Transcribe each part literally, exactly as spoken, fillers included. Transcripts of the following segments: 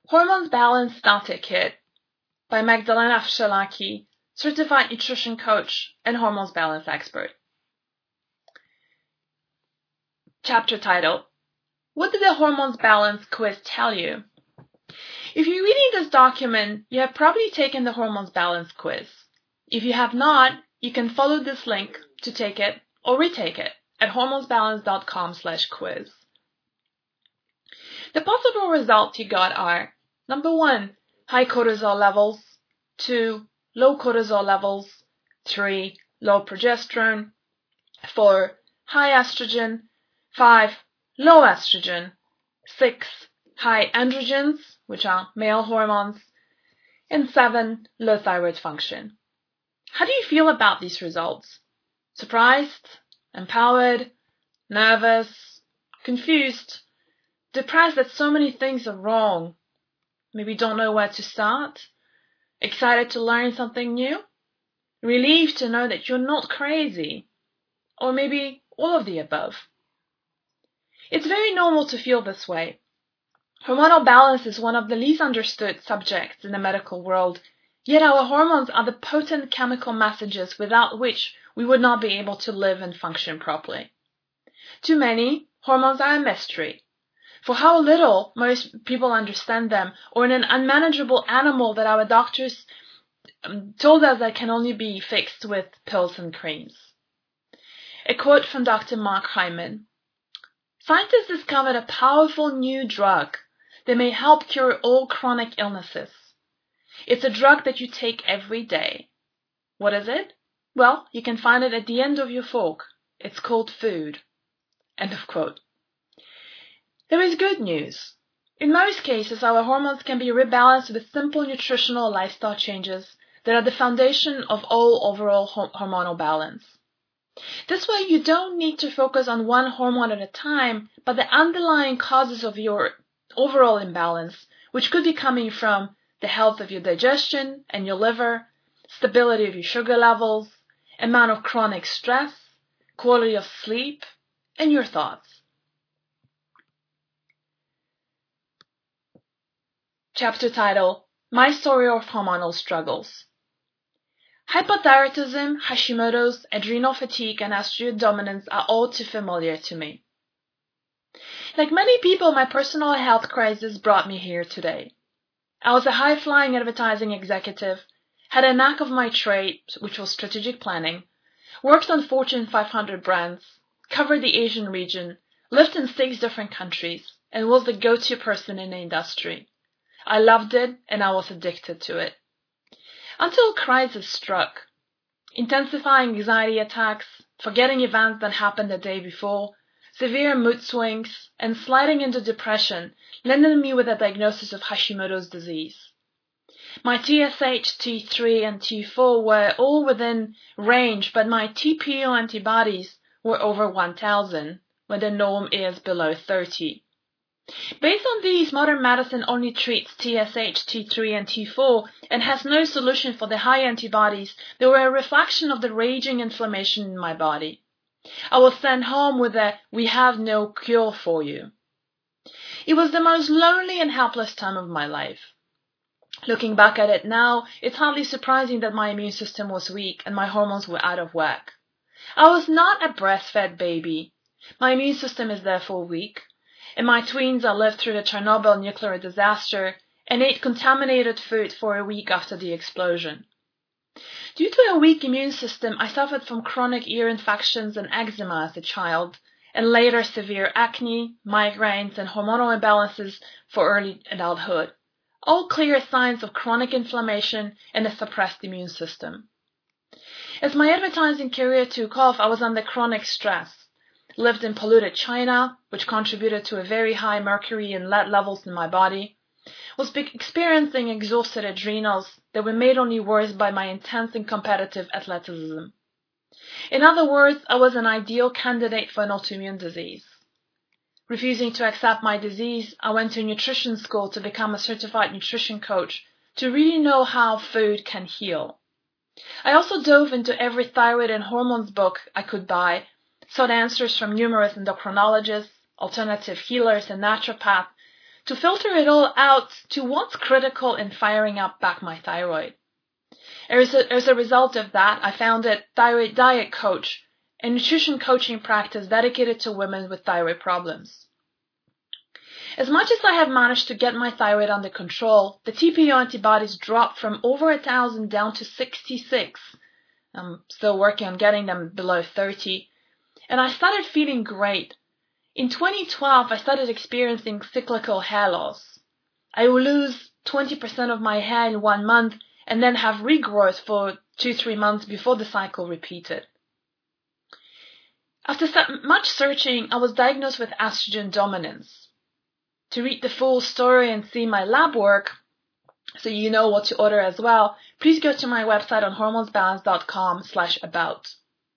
Hormones Balance Starter Kit by Magdalena Wszelaki, certified nutrition coach and hormones balance expert. Chapter title: What did the Hormones Balance quiz tell you? If you're reading this document, you have probably taken the Hormones Balance quiz. If you have not, you can follow this link to take it or retake it at hormonesbalance.com slash quiz. The possible results you got are: number one, high cortisol levels; two, low cortisol levels; three, low progesterone; four, high estrogen; five, low estrogen; six, high androgens, which are male hormones; and seven, low thyroid function. How do you feel about these results? Surprised? Empowered? Nervous? Confused? Depressed that so many things are wrong? Maybe don't know where to start? Excited to learn something new? Relieved to know that you're not crazy? Or maybe all of the above? It's very normal to feel this way. Hormonal balance is one of the least understood subjects in the medical world, yet our hormones are the potent chemical messages without which we would not be able to live and function properly. To many, hormones are a mystery. For how little most people understand them, or in an unmanageable animal that our doctors told us that can only be fixed with pills and creams. A quote from Doctor Mark Hyman: "Scientists discovered a powerful new drug that may help cure all chronic illnesses. It's a drug that you take every day. What is it? Well, you can find it at the end of your fork. It's called food." End of quote. There is good news. In most cases, our hormones can be rebalanced with simple nutritional lifestyle changes that are the foundation of all overall hormonal balance. This way, you don't need to focus on one hormone at a time, but the underlying causes of your overall imbalance, which could be coming from the health of your digestion and your liver, stability of your sugar levels, amount of chronic stress, quality of sleep, and your thoughts. Chapter title: My Story of Hormonal Struggles. Hypothyroidism, Hashimoto's, adrenal fatigue, and estrogen dominance are all too familiar to me. Like many people, my personal health crisis brought me here today. I was a high-flying advertising executive, had a knack of my trade, which was strategic planning, worked on Fortune five hundred brands, covered the Asian region, lived in six different countries, and was the go-to person in the industry. I loved it, and I was addicted to it. Until a crisis struck. Intensifying anxiety attacks, forgetting events that happened the day before, severe mood swings, and sliding into depression landed me with a diagnosis of Hashimoto's disease. My T S H, T three, and T four were all within range, but my T P O antibodies were over one thousand, when the norm is below thirty. Based on these, modern medicine only treats T S H, T three, and T four and has no solution for the high antibodies that were a reflection of the raging inflammation in my body. I was sent home with a "we have no cure for you." It was the most lonely and helpless time of my life. Looking back at it now, it's hardly surprising that my immune system was weak and my hormones were out of whack. I was not a breastfed baby. My immune system is therefore weak. In my tweens, I lived through the Chernobyl nuclear disaster and ate contaminated food for a week after the explosion. Due to a weak immune system, I suffered from chronic ear infections and eczema as a child, and later severe acne, migraines, and hormonal imbalances for early adulthood. All clear signs of chronic inflammation and a suppressed immune system. As my advertising career took off, I was under chronic stress. Lived in polluted China, which contributed to a very high mercury and lead levels in my body. Was experiencing exhausted adrenals that were made only worse by my intense and competitive athleticism. In other words, I was an ideal candidate for an autoimmune disease. Refusing to accept my disease, I went to nutrition school to become a certified nutrition coach to really know how food can heal. I also dove into every thyroid and hormones book I could buy, sought answers from numerous endocrinologists, alternative healers, and naturopaths to filter it all out to what's critical in firing up back my thyroid. As a, as a result of that, I founded Thyroid Diet Coach, a nutrition coaching practice dedicated to women with thyroid problems. As much as I have managed to get my thyroid under control, the T P O antibodies dropped from over a thousand down to sixty-six. I'm still working on getting them below thirty. And I started feeling great. In twenty twelve, I started experiencing cyclical hair loss. I will lose twenty percent of my hair in one month and then have regrowth for two, three months before the cycle repeated. After much searching, I was diagnosed with estrogen dominance. To read the full story and see my lab work, so you know what to order as well, please go to my website on hormonesbalance.com slash about.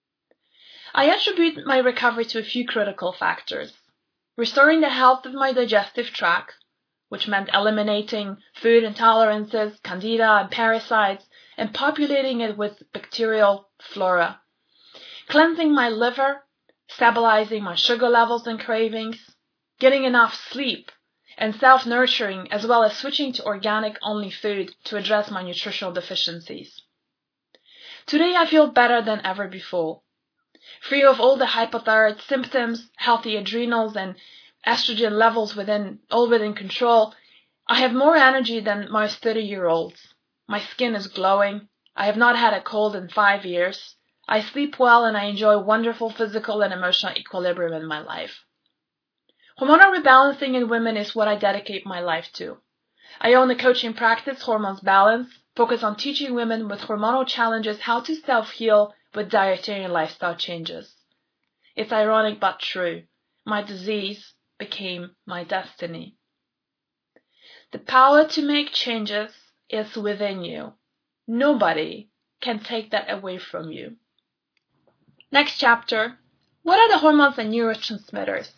I attribute my recovery to a few critical factors. Restoring the health of my digestive tract, which meant eliminating food intolerances, candida, and parasites, and populating it with bacterial flora. Cleansing my liver, stabilizing my sugar levels and cravings, getting enough sleep, and self-nurturing, as well as switching to organic-only food to address my nutritional deficiencies. Today I feel better than ever before. Free of all the hypothyroid symptoms, healthy adrenals, and estrogen levels within all within control, I have more energy than most thirty-year-olds. My skin is glowing. I have not had a cold in five years. I sleep well and I enjoy wonderful physical and emotional equilibrium in my life. Hormonal rebalancing in women is what I dedicate my life to. I own a coaching practice, Hormones Balance, focused on teaching women with hormonal challenges how to self-heal with dietary and lifestyle changes. It's ironic but true. My disease became my destiny. The power to make changes is within you. Nobody can take that away from you. Next chapter. What are the hormones and neurotransmitters?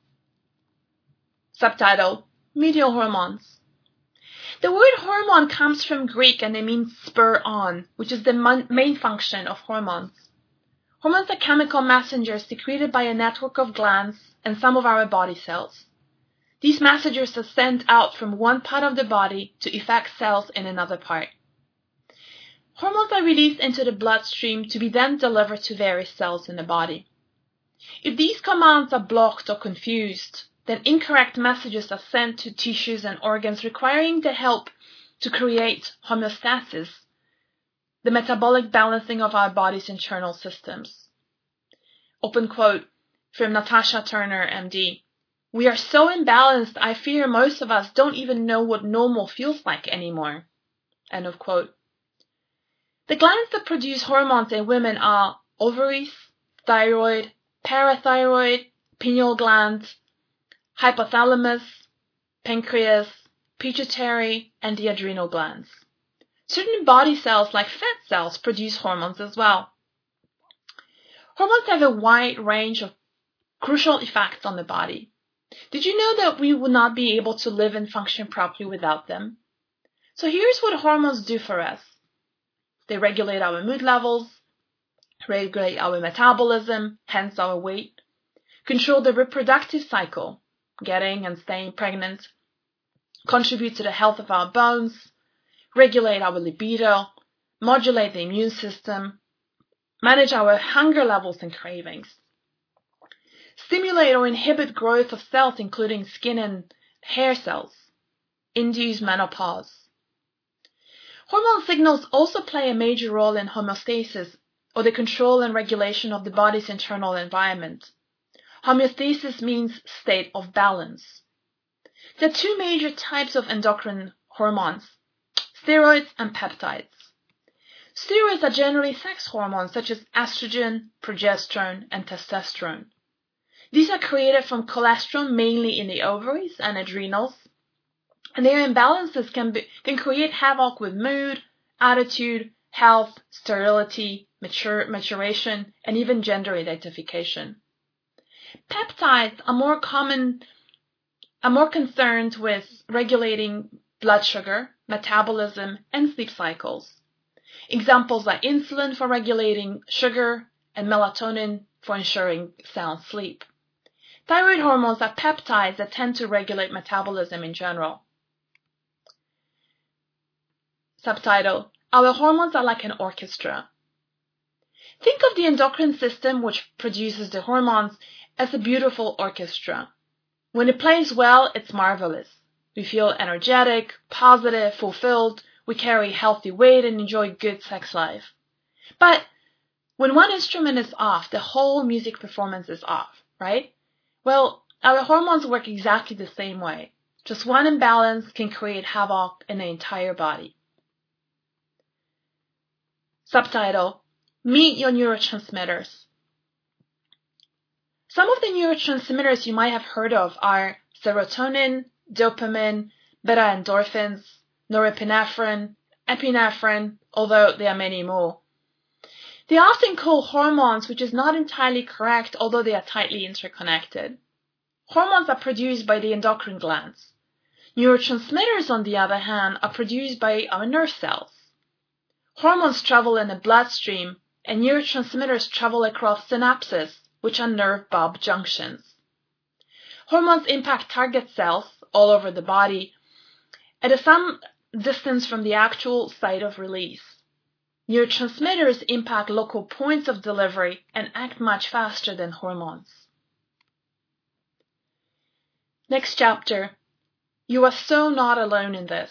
Subtitle: Medial hormones. The word hormone comes from Greek and it means spur on, which is the main function of hormones. Hormones are chemical messengers secreted by a network of glands and some of our body cells. These messengers are sent out from one part of the body to affect cells in another part. Hormones are released into the bloodstream to be then delivered to various cells in the body. If these commands are blocked or confused, then incorrect messages are sent to tissues and organs requiring the help to create homeostasis, the metabolic balancing of our body's internal systems. Open quote from Natasha Turner, M D. We are so imbalanced, I fear most of us don't even know what normal feels like anymore. End of quote. The glands that produce hormones in women are ovaries, thyroid, parathyroid, pineal gland, hypothalamus, pancreas, pituitary, and the adrenal glands. Certain body cells, like fat cells, produce hormones as well. Hormones have a wide range of crucial effects on the body. Did you know that we would not be able to live and function properly without them? So here's what hormones do for us. They regulate our mood levels, regulate our metabolism, hence our weight, control the reproductive cycle, getting and staying pregnant, contribute to the health of our bones, regulate our libido, modulate the immune system, manage our hunger levels and cravings, stimulate or inhibit growth of cells including skin and hair cells, induce menopause. Hormone signals also play a major role in homeostasis, or the control and regulation of the body's internal environment. Homeostasis means state of balance. There are two major types of endocrine hormones, steroids and peptides. Steroids are generally sex hormones such as estrogen, progesterone, and testosterone. These are created from cholesterol mainly in the ovaries and adrenals, and their imbalances can, be, can create havoc with mood, attitude, health, sterility, mature, maturation, and even gender identification. Peptides are more common, are more concerned with regulating blood sugar, metabolism, and sleep cycles. Examples are insulin for regulating sugar and melatonin for ensuring sound sleep. Thyroid hormones are peptides that tend to regulate metabolism in general. Subtitle: Our hormones are like an orchestra. Think of the endocrine system, which produces the hormones, as a beautiful orchestra. When it plays well, it's marvelous. We feel energetic, positive, fulfilled, we carry healthy weight and enjoy good sex life. But when one instrument is off, the whole music performance is off, right? Well, our hormones work exactly the same way. Just one imbalance can create havoc in the entire body. Subtitle: Meet your neurotransmitters. Some of the neurotransmitters you might have heard of are serotonin, dopamine, beta-endorphins, norepinephrine, epinephrine, although there are many more. They are often called hormones, which is not entirely correct, although they are tightly interconnected. Hormones are produced by the endocrine glands. Neurotransmitters, on the other hand, are produced by our nerve cells. Hormones travel in the bloodstream, and neurotransmitters travel across synapses, which are nerve bulb junctions. Hormones impact target cells all over the body at some distance from the actual site of release. Neurotransmitters impact local points of delivery and act much faster than hormones. Next chapter. You are so not alone in this.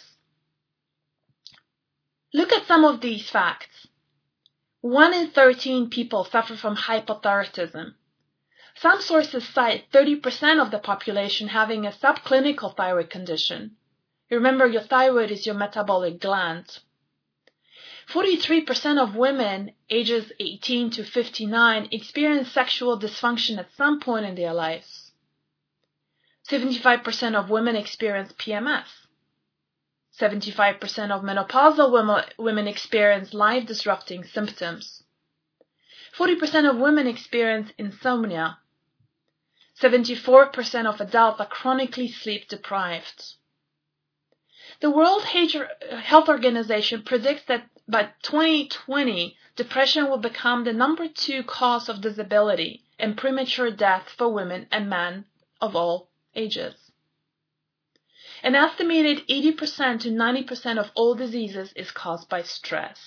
Look at some of these facts. One in thirteen people suffer from hypothyroidism. Some sources cite thirty percent of the population having a subclinical thyroid condition. Remember, your thyroid is your metabolic gland. forty-three percent of women ages eighteen to fifty-nine experience sexual dysfunction at some point in their lives. seventy-five percent of women experience P M S. seventy-five percent of menopausal women experience life-disrupting symptoms. forty percent of women experience insomnia. seventy-four percent of adults are chronically sleep-deprived. The World Health Organization predicts that by twenty twenty, depression will become the number two cause of disability and premature death for women and men of all ages. An estimated eighty percent to ninety percent of all diseases is caused by stress.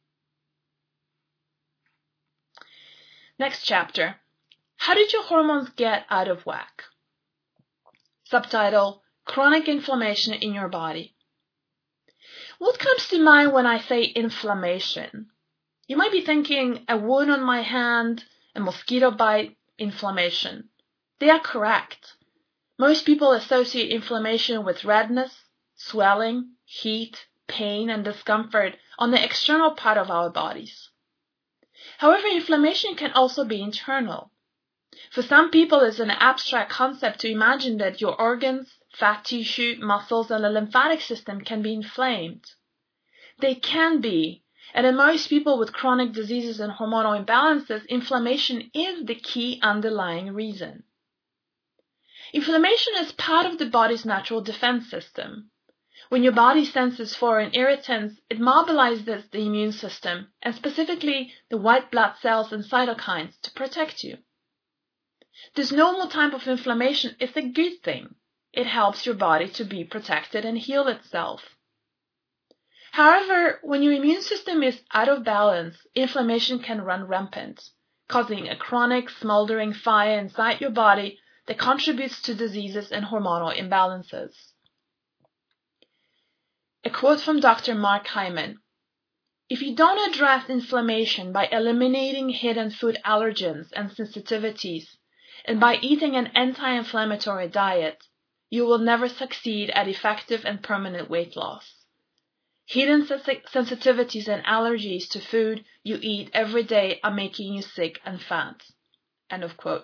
Next chapter. How did your hormones get out of whack? Subtitle: Chronic inflammation in your body. What comes to mind when I say inflammation? You might be thinking a wound on my hand, a mosquito bite, inflammation. They are correct. Most people associate inflammation with redness, swelling, heat, pain, and discomfort on the external part of our bodies. However, inflammation can also be internal. For some people, it's an abstract concept to imagine that your organs, fat tissue, muscles, and the lymphatic system can be inflamed. They can be, and in most people with chronic diseases and hormonal imbalances, inflammation is the key underlying reason. Inflammation is part of the body's natural defense system. When your body senses foreign irritants, it mobilizes the immune system, and specifically the white blood cells and cytokines, to protect you. This normal type of inflammation is a good thing. It helps your body to be protected and heal itself. However, when your immune system is out of balance, inflammation can run rampant, causing a chronic, smoldering fire inside your body that contributes to diseases and hormonal imbalances. A quote from Doctor Mark Hyman: If you don't address inflammation by eliminating hidden food allergens and sensitivities, and by eating an anti-inflammatory diet, you will never succeed at effective and permanent weight loss. Hidden sensitivities and allergies to food you eat every day are making you sick and fat. End of quote.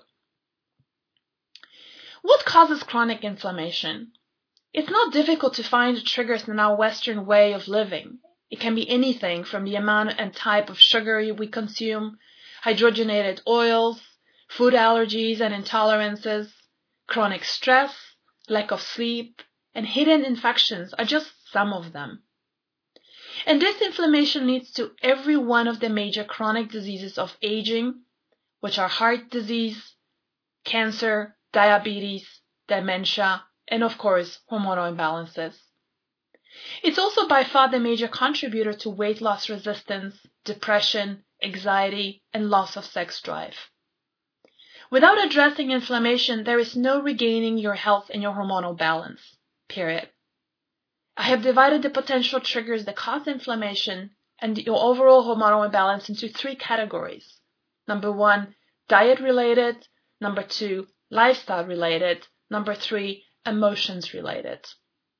What causes chronic inflammation? It's not difficult to find the triggers in our Western way of living. It can be anything from the amount and type of sugar we consume, hydrogenated oils, food allergies and intolerances, chronic stress, lack of sleep, and hidden infections are just some of them. And this inflammation leads to every one of the major chronic diseases of aging, which are heart disease, cancer, diabetes, dementia, and of course, hormonal imbalances. It's also by far the major contributor to weight loss resistance, depression, anxiety, and loss of sex drive. Without addressing inflammation, there is no regaining your health and your hormonal balance, period. I have divided the potential triggers that cause inflammation and your overall hormonal imbalance into three categories. Number one, diet-related. Number two, lifestyle-related. Number three, emotions-related.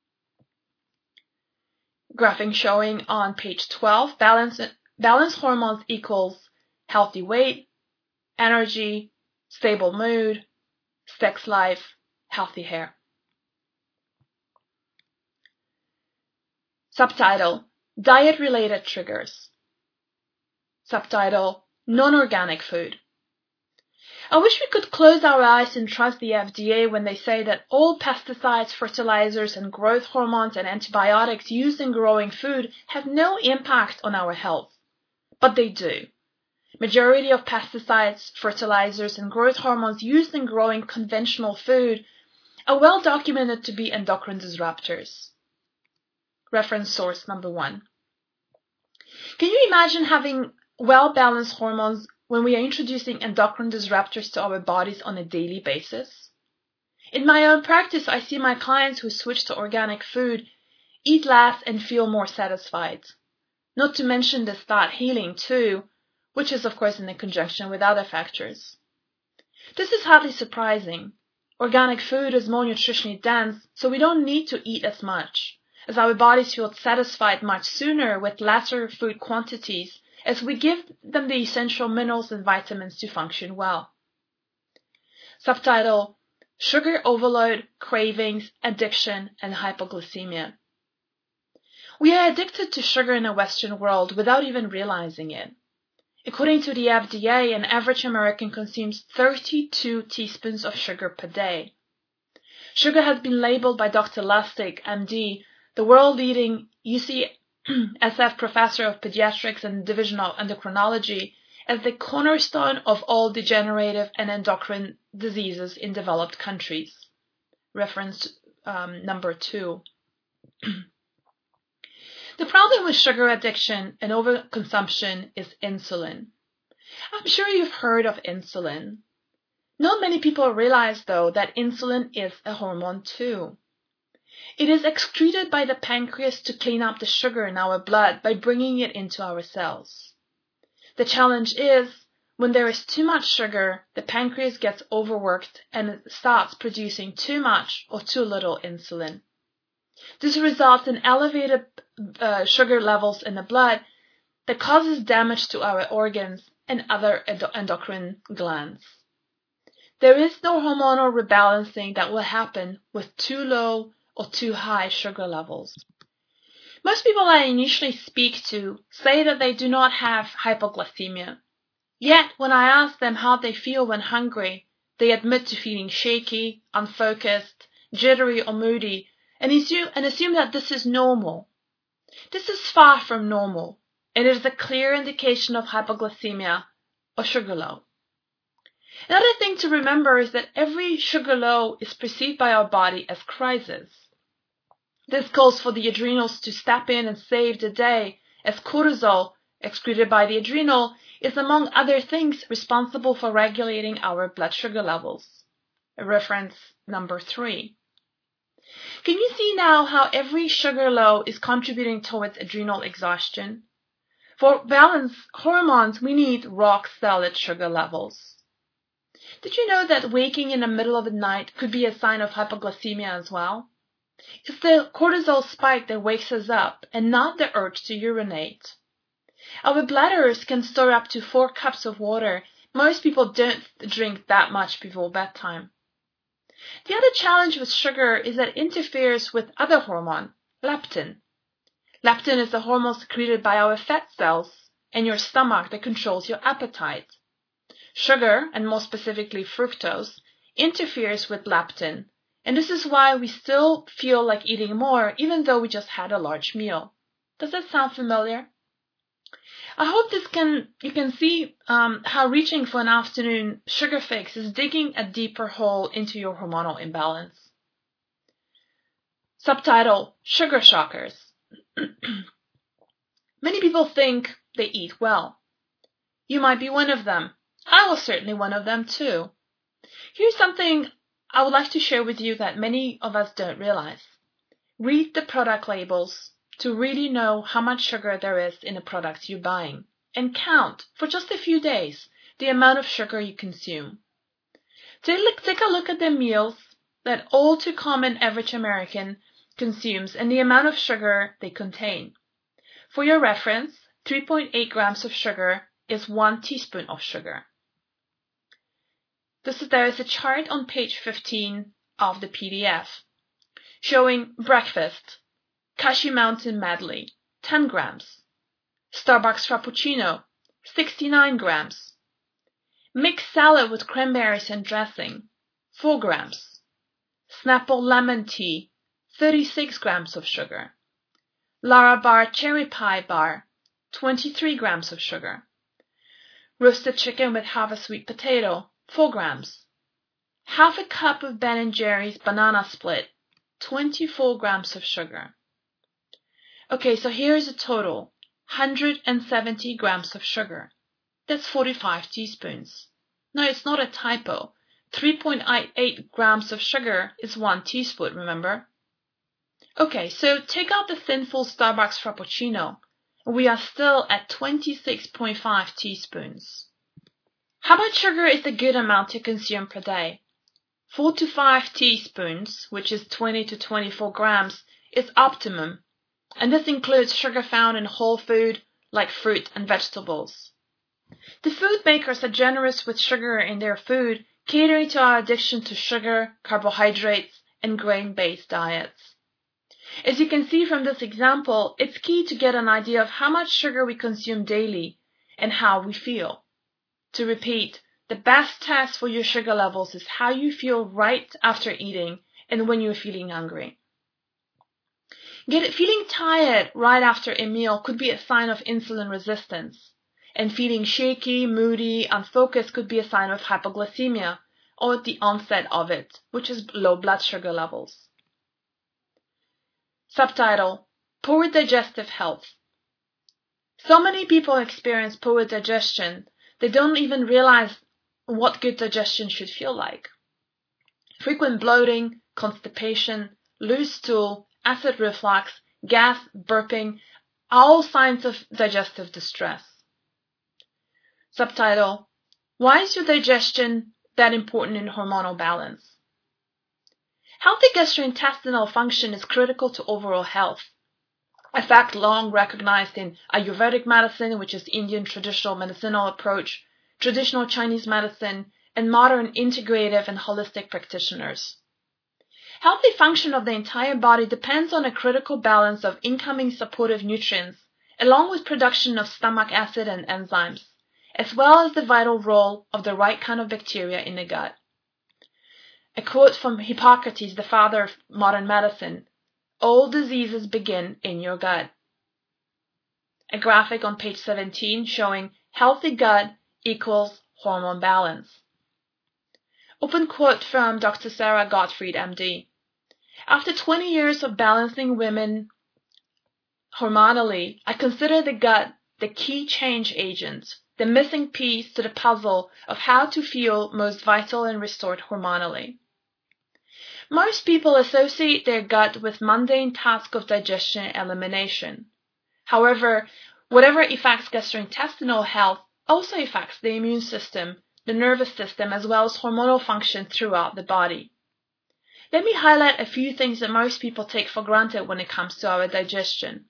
Graphing showing on page twelve, balance, balance hormones equals healthy weight, energy, stable mood, sex life, healthy hair. Subtitle, diet-related triggers. Subtitle, non-organic food. I wish we could close our eyes and trust the F D A when they say that all pesticides, fertilizers, and growth hormones and antibiotics used in growing food have no impact on our health. But they do. Majority of pesticides, fertilizers, and growth hormones used in growing conventional food are well documented to be endocrine disruptors. Reference source number one. Can you imagine having well-balanced hormones when we are introducing endocrine disruptors to our bodies on a daily basis? In my own practice, I see my clients who switch to organic food eat less and feel more satisfied. Not to mention they start healing too, which is of course in conjunction with other factors. This is hardly surprising. Organic food is more nutritionally dense, so we don't need to eat as much, as our bodies feel satisfied much sooner with lesser food quantities as we give them the essential minerals and vitamins to function well. Subtitle, Sugar Overload, Cravings, Addiction, and Hypoglycemia. We are addicted to sugar in the Western world without even realizing it. According to the F D A, an average American consumes thirty-two teaspoons of sugar per day. Sugar has been labeled by Doctor Lustig, M D, the world-leading U C S F professor of pediatrics and division of endocrinology, as the cornerstone of all degenerative and endocrine diseases in developed countries. Reference um, number two. The problem with sugar addiction and overconsumption is insulin. I'm sure you've heard of insulin. Not many people realize, though, that insulin is a hormone too. It is excreted by the pancreas to clean up the sugar in our blood by bringing it into our cells. The challenge is, when there is too much sugar, the pancreas gets overworked and it starts producing too much or too little insulin. This results in elevated uh, sugar levels in the blood that causes damage to our organs and other endo- endocrine glands. There is no hormonal rebalancing that will happen with too low or too high sugar levels. Most people I initially speak to say that they do not have hypoglycemia. Yet, when I ask them how they feel when hungry, they admit to feeling shaky, unfocused, jittery or moody, and assume, and assume that this is normal. This is far from normal, and it is a clear indication of hypoglycemia or sugar low. Another thing to remember is that every sugar low is perceived by our body as crisis. This calls for the adrenals to step in and save the day, as cortisol, excreted by the adrenal, is among other things responsible for regulating our blood sugar levels. Reference number three. Can you see now how every sugar low is contributing towards adrenal exhaustion? For balance hormones, we need rock-solid sugar levels. Did you know that waking in the middle of the night could be a sign of hypoglycemia as well? It's the cortisol spike that wakes us up and not the urge to urinate. Our bladders can store up to four cups of water. Most people don't drink that much before bedtime. The other challenge with sugar is that it interferes with other hormone, leptin. Leptin is a hormone secreted by our fat cells in your stomach that controls your appetite. Sugar, and more specifically fructose, interferes with leptin, and this is why we still feel like eating more even though we just had a large meal. Does that sound familiar? I hope this can you can see um, how reaching for an afternoon sugar fix is digging a deeper hole into your hormonal imbalance. Subtitle: Sugar Shockers. Many people think they eat well. You might be one of them. I was certainly one of them too. Here's something I would like to share with you that many of us don't realize. Read the product labels to really know how much sugar there is in the products you're buying, and count for just a few days the amount of sugar you consume. Take a look at the meals that all too common average American consumes and the amount of sugar they contain. For your reference, three point eight grams of sugar is one teaspoon of sugar. This is, there is a chart on page fifteen of the P D F showing breakfast, Cashew Mountain Medley, ten grams. Starbucks Frappuccino, sixty-nine grams. Mixed salad with cranberries and dressing, four grams. Snapple lemon tea, thirty-six grams of sugar. Lara Bar cherry pie bar, twenty-three grams of sugar. Roasted chicken with half a sweet potato, four grams. Half a cup of Ben and Jerry's banana split, twenty-four grams of sugar. Okay, so here's a total, one hundred seventy grams of sugar. That's forty-five teaspoons. No, it's not a typo. three point eight grams of sugar is one teaspoon, remember? Okay, so take out the sinful Starbucks Frappuccino. We are still at twenty-six point five teaspoons. How much sugar is a good amount to consume per day? four to five teaspoons, which is twenty to twenty-four grams, is optimum. And this includes sugar found in whole food like fruit and vegetables. The food makers are generous with sugar in their food, catering to our addiction to sugar, carbohydrates, and grain-based diets. As you can see from this example, it's key to get an idea of how much sugar we consume daily and how we feel. To repeat, the best test for your sugar levels is how you feel right after eating and when you're feeling hungry. Get, feeling tired right after a meal could be a sign of insulin resistance, and feeling shaky, moody, unfocused could be a sign of hypoglycemia, or the onset of it, which is low blood sugar levels. Subtitle: Poor digestive health. So many people experience poor digestion, they don't even realize what good digestion should feel like. Frequent bloating, constipation, loose stool, acid reflux, gas, burping, are all signs of digestive distress. Subtitle: Why is your digestion that important in hormonal balance? Healthy gastrointestinal function is critical to overall health, a fact long recognized in Ayurvedic medicine, which is Indian traditional medicinal approach, traditional Chinese medicine, and modern integrative and holistic practitioners. Healthy function of the entire body depends on a critical balance of incoming supportive nutrients, along with production of stomach acid and enzymes, as well as the vital role of the right kind of bacteria in the gut. A quote from Hippocrates, the father of modern medicine: all diseases begin in your gut. A graphic on page seventeen showing healthy gut equals hormone balance. Open quote from Doctor Sarah Gottfried, M D. After twenty years of balancing women hormonally, I consider the gut the key change agent, the missing piece to the puzzle of how to feel most vital and restored hormonally. Most people associate their gut with mundane task of digestion and elimination. However, whatever affects gastrointestinal health also affects the immune system, the nervous system, as well as hormonal function throughout the body. Let me highlight a few things that most people take for granted when it comes to our digestion.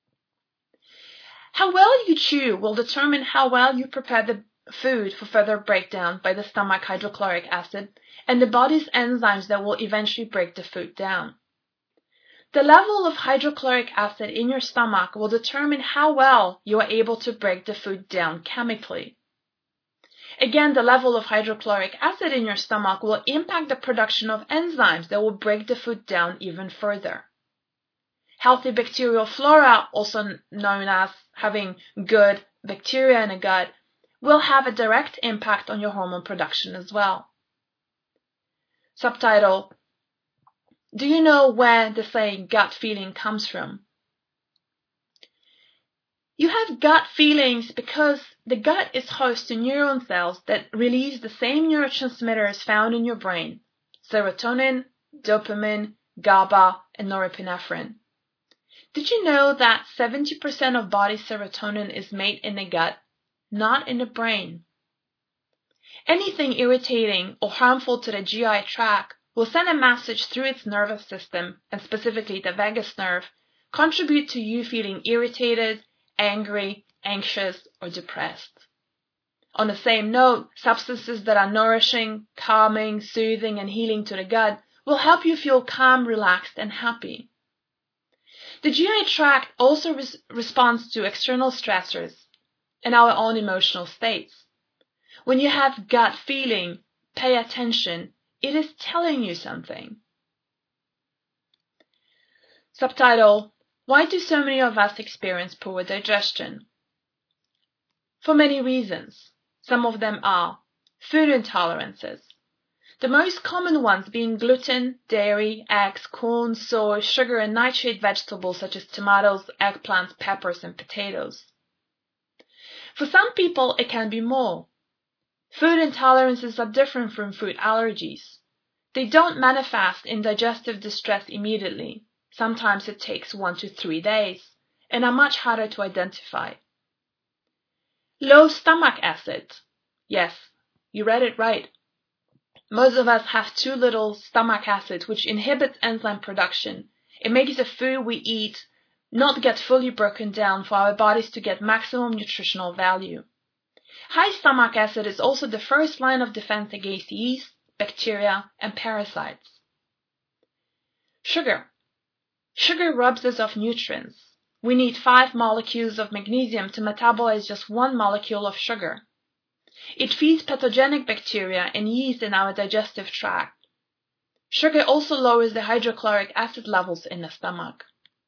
How well you chew will determine how well you prepare the food for further breakdown by the stomach hydrochloric acid and the body's enzymes that will eventually break the food down. The level of hydrochloric acid in your stomach will determine how well you are able to break the food down chemically. Again, the level of hydrochloric acid in your stomach will impact the production of enzymes that will break the food down even further. Healthy bacterial flora, also known as having good bacteria in a gut, will have a direct impact on your hormone production as well. Subtitle: Do you know where the saying gut feeling comes from? You have gut feelings because the gut is host to neuron cells that release the same neurotransmitters found in your brain: serotonin, dopamine, GABA, and norepinephrine. Did you know that seventy percent of body serotonin is made in the gut, not in the brain? Anything irritating or harmful to the G I tract will send a message through its nervous system, and specifically the vagus nerve, contribute to you feeling irritated, angry, anxious, or depressed. On the same note, substances that are nourishing, calming, soothing, and healing to the gut will help you feel calm, relaxed, and happy. The G I tract also res- responds to external stressors and our own emotional states. When you have gut feeling, pay attention. It is telling you something. Subtitle: Why do so many of us experience poor digestion? For many reasons. Some of them are food intolerances. The most common ones being gluten, dairy, eggs, corn, soy, sugar, and nightshade vegetables such as tomatoes, eggplants, peppers, and potatoes. For some people, it can be more. Food intolerances are different from food allergies. They don't manifest in digestive distress immediately. Sometimes it takes one to three days, and are much harder to identify. Low stomach acid. Yes, you read it right. Most of us have too little stomach acid, which inhibits enzyme production. It makes the food we eat not get fully broken down for our bodies to get maximum nutritional value. High stomach acid is also the first line of defense against yeast, bacteria, and parasites. Sugar. Sugar robs us of nutrients. We need five molecules of magnesium to metabolize just one molecule of sugar. It feeds pathogenic bacteria and yeast in our digestive tract. Sugar also lowers the hydrochloric acid levels in the stomach.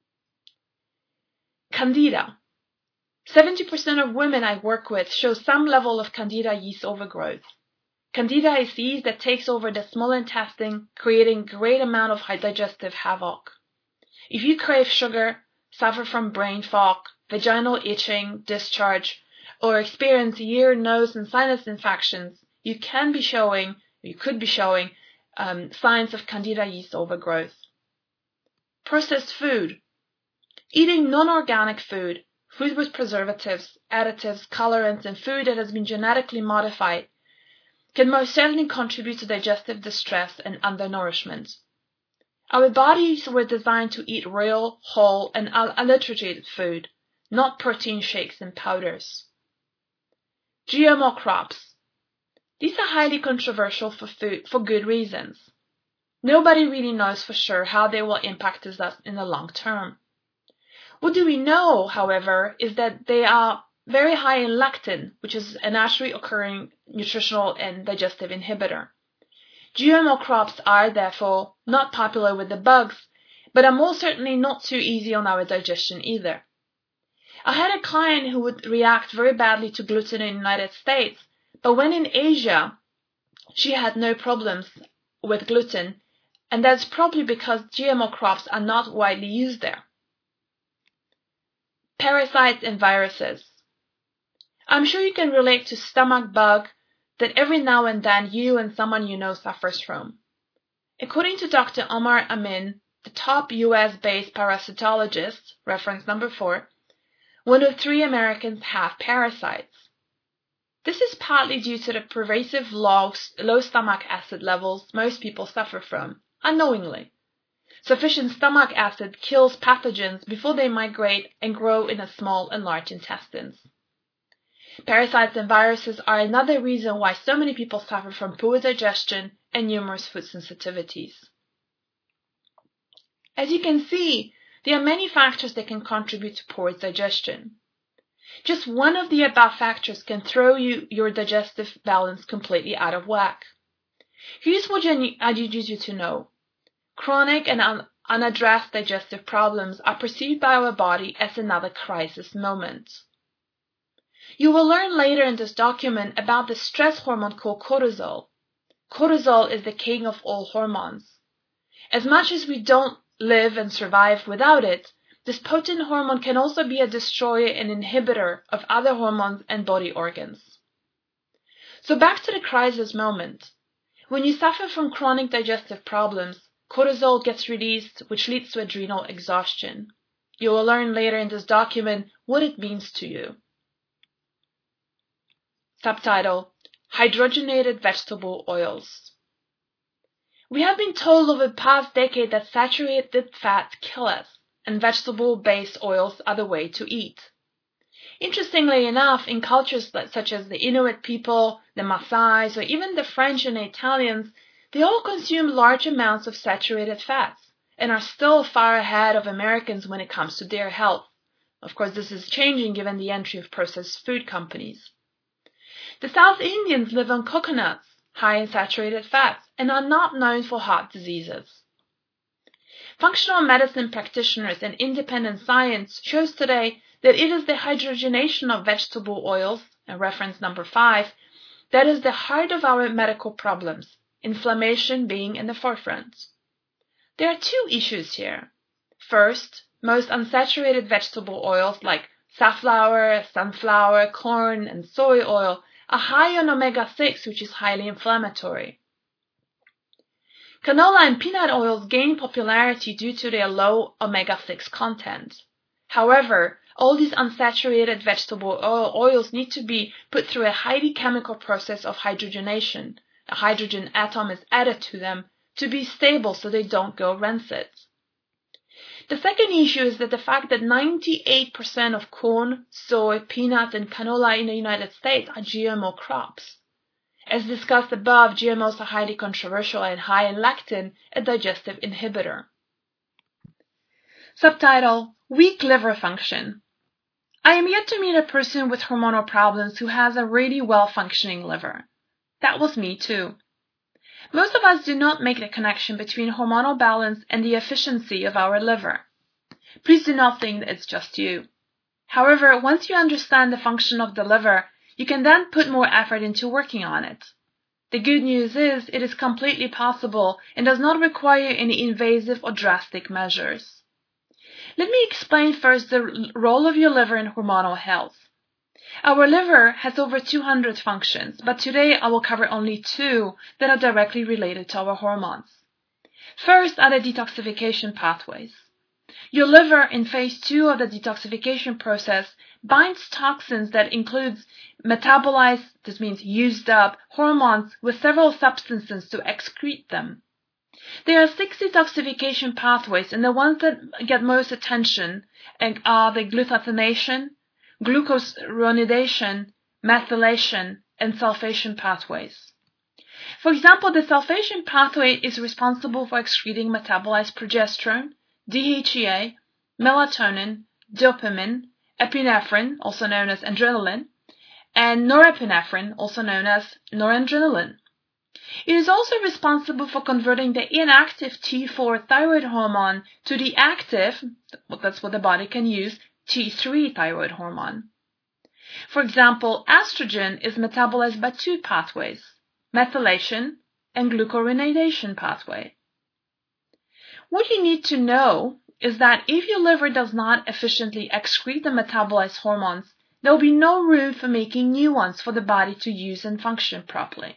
Candida. seventy percent of women I work with show some level of Candida yeast overgrowth. Candida is the yeast that takes over the small intestine, creating great amount of digestive havoc. If you crave sugar, suffer from brain fog, vaginal itching, discharge, or experience ear, nose, and sinus infections, you can be showing, you could be showing, um, signs of Candida yeast overgrowth. Processed food. Eating non-organic food, food with preservatives, additives, colorants, and food that has been genetically modified can most certainly contribute to digestive distress and undernourishment. Our bodies were designed to eat real, whole, and unadulterated food, not protein shakes and powders. G M O crops. These are highly controversial for food for good reasons. Nobody really knows for sure how they will impact us in the long term. What do we know, however, is that they are very high in lectin, which is a naturally occurring nutritional and digestive inhibitor. G M O crops are, therefore, not popular with the bugs, but are most certainly not too easy on our digestion either. I had a client who would react very badly to gluten in the United States, but when in Asia, she had no problems with gluten, and that's probably because G M O crops are not widely used there. Parasites and viruses. I'm sure you can relate to stomach bug that every now and then you and someone you know suffers from. According to Doctor Omar Amin, the top U S-based parasitologist, reference number four, one of three Americans have parasites. This is partly due to the pervasive low, low stomach acid levels most people suffer from, unknowingly. Sufficient stomach acid kills pathogens before they migrate and grow in the small and large intestines. Parasites and viruses are another reason why so many people suffer from poor digestion and numerous food sensitivities. As you can see, there are many factors that can contribute to poor digestion. Just one of the above factors can throw you, your digestive balance completely out of whack. Here's what I need you to know. Chronic and un- unaddressed digestive problems are perceived by our body as another crisis moment. You will learn later in this document about the stress hormone called cortisol. Cortisol is the king of all hormones. As much as we don't live and survive without it, this potent hormone can also be a destroyer and inhibitor of other hormones and body organs. So back to the crisis moment. When you suffer from chronic digestive problems, cortisol gets released, which leads to adrenal exhaustion. You will learn later in this document what it means to you. Subtitle: Hydrogenated vegetable oils. We have been told over the past decade that saturated fats kill us, and vegetable-based oils are the way to eat. Interestingly enough, in cultures such as the Inuit people, the Maasais, or even the French and the Italians, they all consume large amounts of saturated fats and are still far ahead of Americans when it comes to their health. Of course, this is changing given the entry of processed food companies. The South Indians live on coconuts, high in saturated fats, and are not known for heart diseases. Functional medicine practitioners and independent science shows today that it is the hydrogenation of vegetable oils, and reference number five, that is the heart of our medical problems, inflammation being in the forefront. There are two issues here. First, most unsaturated vegetable oils like safflower, sunflower, corn, and soy oil are high on omega six, which is highly inflammatory. Canola and peanut oils gain popularity due to their low omega six content. However, all these unsaturated vegetable oil oils need to be put through a highly chemical process of hydrogenation. A hydrogen atom is added to them to be stable so they don't go rancid. The second issue is that the fact that ninety-eight percent of corn, soy, peanut, and canola in the United States are G M O crops. As discussed above, G M Os are highly controversial and high in lectin, a digestive inhibitor. Subtitle: Weak liver function. I am yet to meet a person with hormonal problems who has a really well-functioning liver. That was me too. Most of us do not make the connection between hormonal balance and the efficiency of our liver. Please do not think that it's just you. However, once you understand the function of the liver, you can then put more effort into working on it. The good news is it is completely possible and does not require any invasive or drastic measures. Let me explain first the role of your liver in hormonal health. Our liver has over two hundred functions, but today I will cover only two that are directly related to our hormones. First are the detoxification pathways. Your liver in phase two of the detoxification process binds toxins that includes metabolized, this means used up, hormones with several substances to excrete them. There are six detoxification pathways, and the ones that get most attention are the glutathination, glucoronidation, methylation, and sulfation pathways. For example, the sulfation pathway is responsible for excreting metabolized progesterone, D H E A, melatonin, dopamine, epinephrine, also known as adrenaline, and norepinephrine, also known as noradrenaline. It is also responsible for converting the inactive T four thyroid hormone to the active, that's what the body can use, T three thyroid hormone. For example, estrogen is metabolized by two pathways, methylation and glucuronidation pathway. What you need to know is that if your liver does not efficiently excrete the metabolized hormones, there will be no room for making new ones for the body to use and function properly.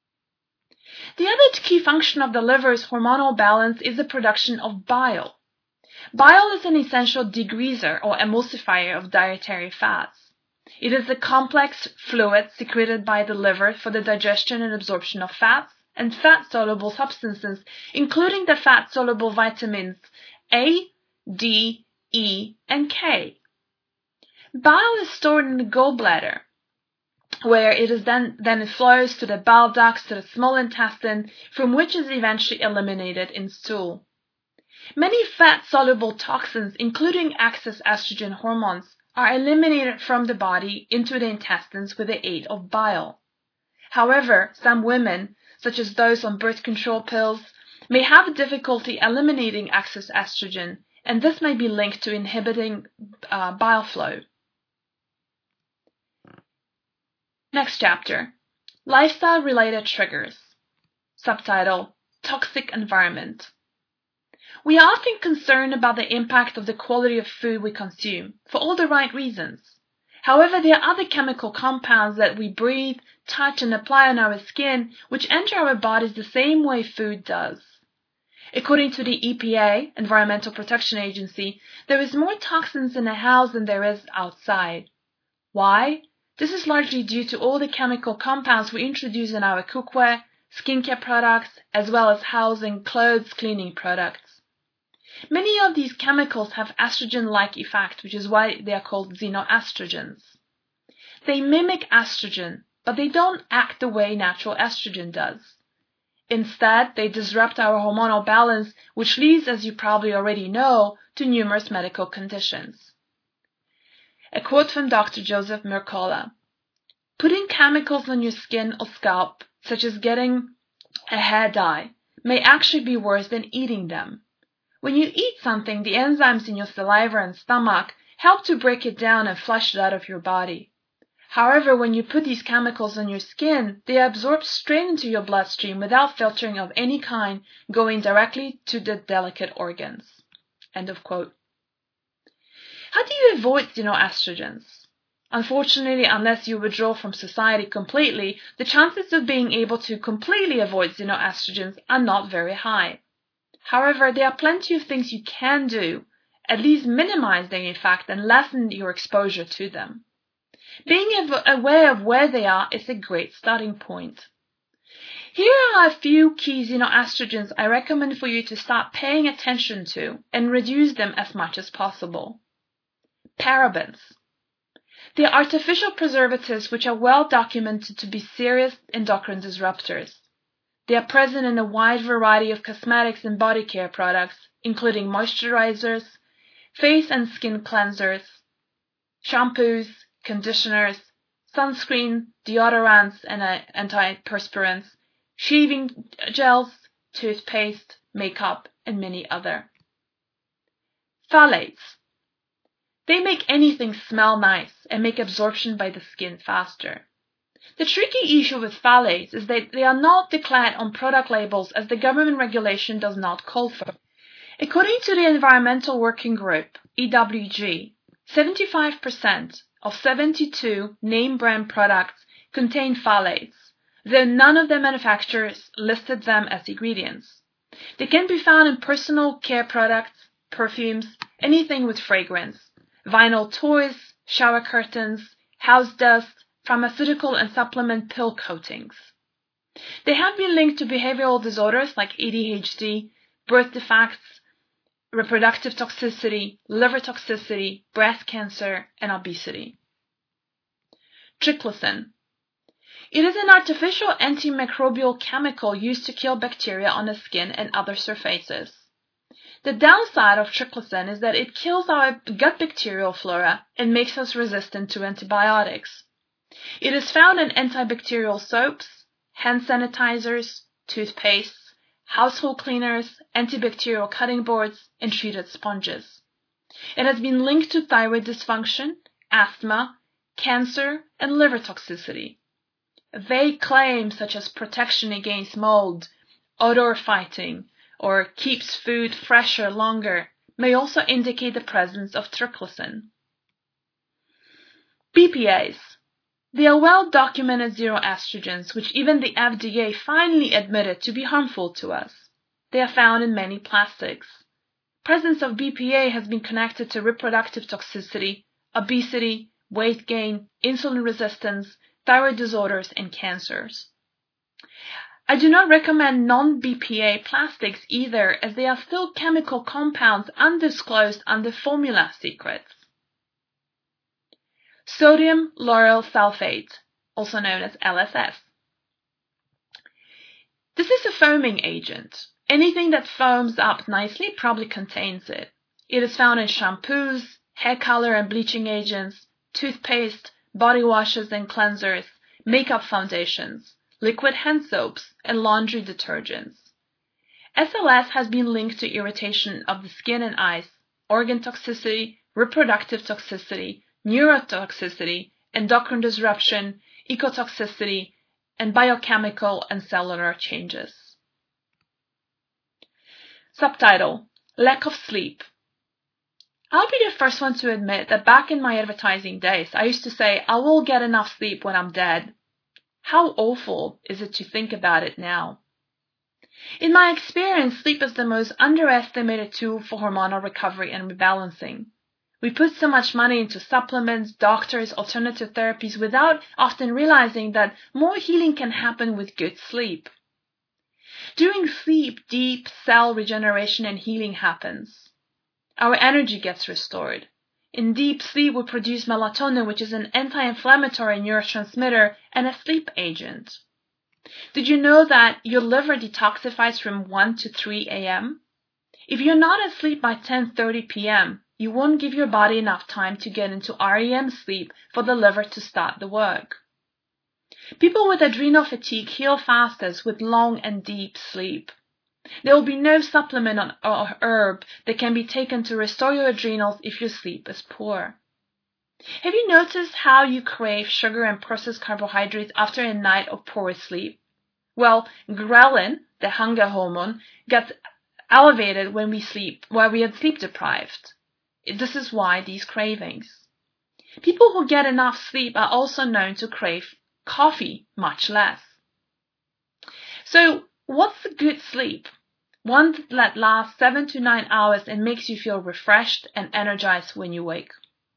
The other key function of the liver's hormonal balance is the production of bile. Bile is an essential degreaser or emulsifier of dietary fats. It is a complex fluid secreted by the liver for the digestion and absorption of fats and fat-soluble substances, including the fat-soluble vitamins A, D, E, and K. Bile is stored in the gallbladder, where it is then, then it flows to the bile ducts to the small intestine, from which is eventually eliminated in stool. Many fat-soluble toxins, including excess estrogen hormones, are eliminated from the body into the intestines with the aid of bile. However, some women, such as those on birth control pills, may have difficulty eliminating excess estrogen, and this may be linked to inhibiting uh, bile flow. Next chapter, lifestyle-related triggers. Subtitle, Toxic Environment. We are often concerned about the impact of the quality of food we consume, for all the right reasons. However, there are other chemical compounds that we breathe, touch, and apply on our skin, which enter our bodies the same way food does. According to the E P A, Environmental Protection Agency, there is more toxins in a house than there is outside. Why? This is largely due to all the chemical compounds we introduce in our cookware, skincare products, as well as house and clothes cleaning products. Many of these chemicals have estrogen-like effect, which is why they are called xenoestrogens. They mimic estrogen, but they don't act the way natural estrogen does. Instead, they disrupt our hormonal balance, which leads, as you probably already know, to numerous medical conditions. A quote from Doctor Joseph Mercola. Putting chemicals on your skin or scalp, such as getting a hair dye, may actually be worse than eating them. When you eat something, the enzymes in your saliva and stomach help to break it down and flush it out of your body. However, when you put these chemicals on your skin, they absorb straight into your bloodstream without filtering of any kind, going directly to the delicate organs. End of quote. How do you avoid xenoestrogens? Unfortunately, unless you withdraw from society completely, the chances of being able to completely avoid xenoestrogens are not very high. However, there are plenty of things you can do, at least minimize their effect and lessen your exposure to them. Being aware of where they are is a great starting point. Here are a few key xenoestrogens I recommend for you to start paying attention to and reduce them as much as possible. Parabens. They are artificial preservatives which are well documented to be serious endocrine disruptors. They are present in a wide variety of cosmetics and body care products, including moisturizers, face and skin cleansers, shampoos, conditioners, sunscreen, deodorants and uh, antiperspirants, shaving gels, toothpaste, makeup, and many other. Phthalates. They make anything smell nice and make absorption by the skin faster. The tricky issue with phthalates is that they are not declared on product labels as the government regulation does not call for. According to the Environmental Working Group, E W G, seventy-five percent of seventy-two name brand products contain phthalates, though none of the manufacturers listed them as ingredients. They can be found in personal care products, perfumes, anything with fragrance, vinyl toys, shower curtains, house dust, pharmaceutical and supplement pill coatings. They have been linked to behavioral disorders like A D H D, birth defects, reproductive toxicity, liver toxicity, breast cancer, and obesity. Triclosan. It is an artificial antimicrobial chemical used to kill bacteria on the skin and other surfaces. The downside of triclosan is that it kills our gut bacterial flora and makes us resistant to antibiotics. It is found in antibacterial soaps, hand sanitizers, toothpastes, household cleaners, antibacterial cutting boards, and treated sponges. It has been linked to thyroid dysfunction, asthma, cancer, and liver toxicity. Vague claims such as protection against mold, odor fighting, or keeps food fresher longer may also indicate the presence of triclosan. B P As. They are well-documented xenoestrogens, which even the F D A finally admitted to be harmful to us. They are found in many plastics. Presence of B P A has been connected to reproductive toxicity, obesity, weight gain, insulin resistance, thyroid disorders, and cancers. I do not recommend non-B P A plastics either, as they are still chemical compounds undisclosed under formula secrets. Sodium lauryl sulfate, also known as L S S. This is a foaming agent. Anything that foams up nicely probably contains it. It is found in shampoos, hair color and bleaching agents, toothpaste, body washes and cleansers, makeup foundations, liquid hand soaps, and laundry detergents. S L S has been linked to irritation of the skin and eyes, organ toxicity, reproductive toxicity, neurotoxicity, endocrine disruption, ecotoxicity, and biochemical and cellular changes. Subtitle: Lack of sleep. I'll be the first one to admit that back in my advertising days, I used to say, I will get enough sleep when I'm dead. How awful is it to think about it now? In my experience, sleep is the most underestimated tool for hormonal recovery and rebalancing. We put so much money into supplements, doctors, alternative therapies without often realizing that more healing can happen with good sleep. During sleep, deep cell regeneration and healing happens. Our energy gets restored. In deep sleep, we produce melatonin, which is an anti-inflammatory neurotransmitter and a sleep agent. Did you know that your liver detoxifies from one to three a.m.? If you're not asleep by ten thirty p.m., you won't give your body enough time to get into R E M sleep for the liver to start the work. People with adrenal fatigue heal fastest with long and deep sleep. There will be no supplement or herb that can be taken to restore your adrenals if your sleep is poor. Have you noticed how you crave sugar and processed carbohydrates after a night of poor sleep? Well, ghrelin, the hunger hormone, gets elevated when we sleep, while we are sleep deprived. This is why these cravings. People who get enough sleep are also known to crave coffee much less. So, what's a good sleep? One that lasts seven to nine hours and makes you feel refreshed and energized when you wake.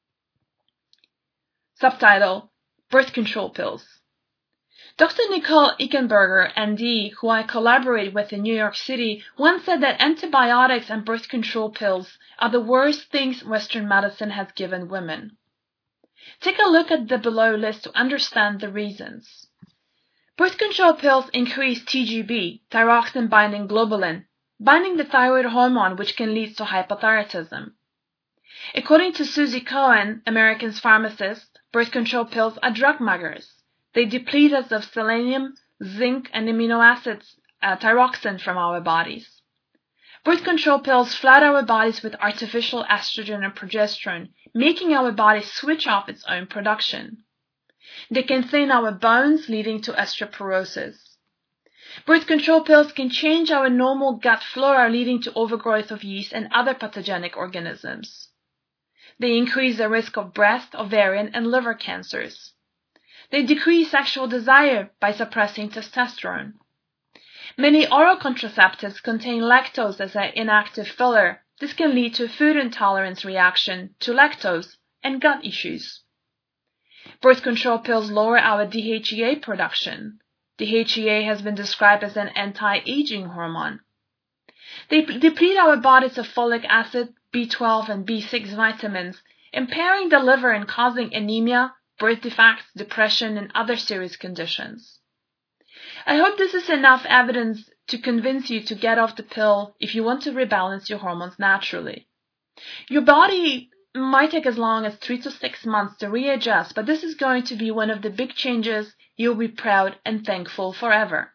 Subtitle: Birth control pills. Doctor Nicole Eckenberger, M D, who I collaborate with in New York City, once said that antibiotics and birth control pills are the worst things Western medicine has given women. Take a look at the below list to understand the reasons. Birth control pills increase T G B, thyroxine-binding globulin, binding the thyroid hormone, which can lead to hypothyroidism. According to Susie Cohen, American's pharmacist, birth control pills are drug muggers. They deplete us of selenium, zinc, and amino acids, uh, thyroxine from our bodies. Birth control pills flood our bodies with artificial estrogen and progesterone, making our body switch off its own production. They can thin our bones, leading to osteoporosis. Birth control pills can change our normal gut flora, leading to overgrowth of yeast and other pathogenic organisms. They increase the risk of breast, ovarian, and liver cancers. They decrease sexual desire by suppressing testosterone. Many oral contraceptives contain lactose as an inactive filler. This can lead to a food intolerance reaction to lactose and gut issues. Birth control pills lower our D H E A production. D H E A has been described as an anti-aging hormone. They deplete our bodies of folic acid, B twelve, and B six vitamins, impairing the liver and causing anemia, birth defects, depression, and other serious conditions. I hope this is enough evidence to convince you to get off the pill if you want to rebalance your hormones naturally. Your body might take as long as three to six months to readjust, but this is going to be one of the big changes you'll be proud and thankful forever.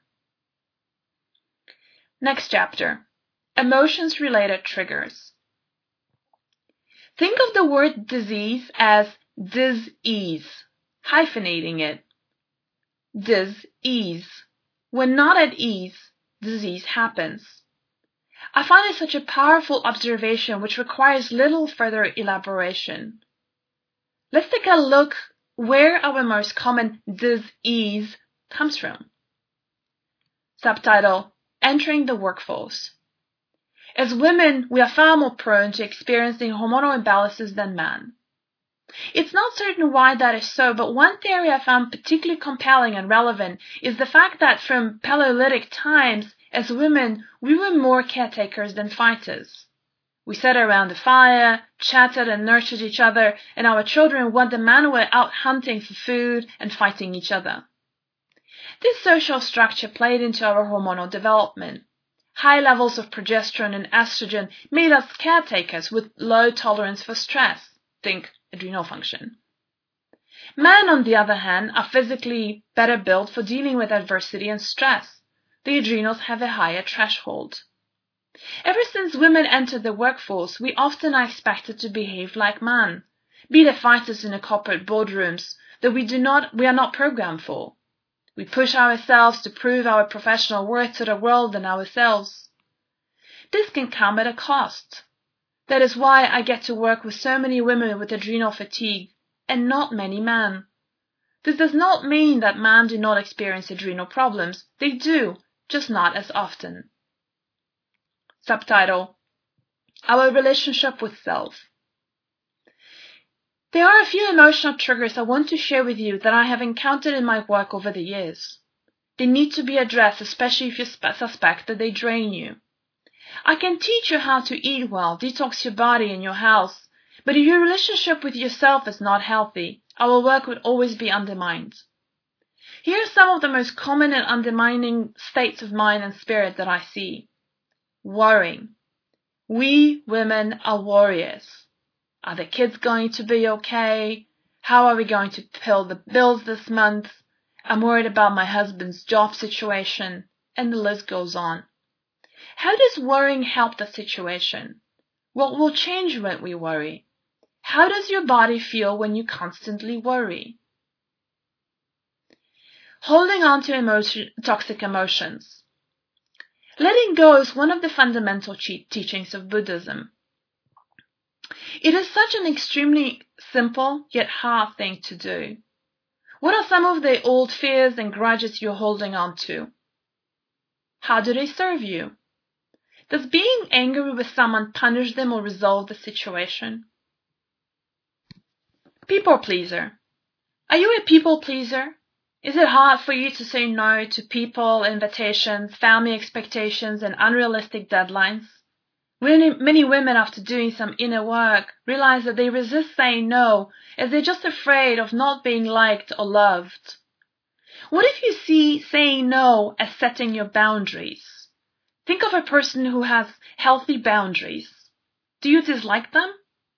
Next chapter: Emotions-related triggers. Think of the word disease as dis-ease, hyphenating it. Dis-ease. When not at ease, disease happens. I find it such a powerful observation which requires little further elaboration. Let's take a look where our most common dis-ease comes from. Subtitle: Entering the workforce. As women, we are far more prone to experiencing hormonal imbalances than men. It's not certain why that is so, but one theory I found particularly compelling and relevant is the fact that from Paleolithic times, as women, we were more caretakers than fighters. We sat around the fire, chatted and nurtured each other, and our children while the men were out hunting for food and fighting each other. This social structure played into our hormonal development. High levels of progesterone and estrogen made us caretakers with low tolerance for stress. Think adrenal function. Men, on the other hand, are physically better built for dealing with adversity and stress. The adrenals have a higher threshold. Ever since women entered the workforce, we often are expected to behave like men, be the fighters in the corporate boardrooms that we do not, we are not programmed for. We push ourselves to prove our professional worth to the world and ourselves. This can come at a cost. That is why I get to work with so many women with adrenal fatigue and not many men. This does not mean that men do not experience adrenal problems. They do, just not as often. Subtitle: Our Relationship with Self. There are a few emotional triggers I want to share with you that I have encountered in my work over the years. They need to be addressed, especially if you suspect that they drain you. I can teach you how to eat well, detox your body and your health, but if your relationship with yourself is not healthy, our work would always be undermined. Here are some of the most common and undermining states of mind and spirit that I see. Worrying. We women are warriors. Are the kids going to be okay? How are we going to pay the bills this month? I'm worried about my husband's job situation, and the list goes on. How does worrying help the situation? What will change when we worry? How does your body feel when you constantly worry? Holding on to emotion, toxic emotions. Letting go is one of the fundamental teachings of Buddhism. It is such an extremely simple yet hard thing to do. What are some of the old fears and grudges you're holding on to? How do they serve you? Does being angry with someone punish them or resolve the situation? People pleaser. Are you a people pleaser? Is it hard for you to say no to people, invitations, family expectations, and unrealistic deadlines? Many, many women, after doing some inner work, realize that they resist saying no as they're just afraid of not being liked or loved. What if you see saying no as setting your boundaries? Think of a person who has healthy boundaries. Do you dislike them?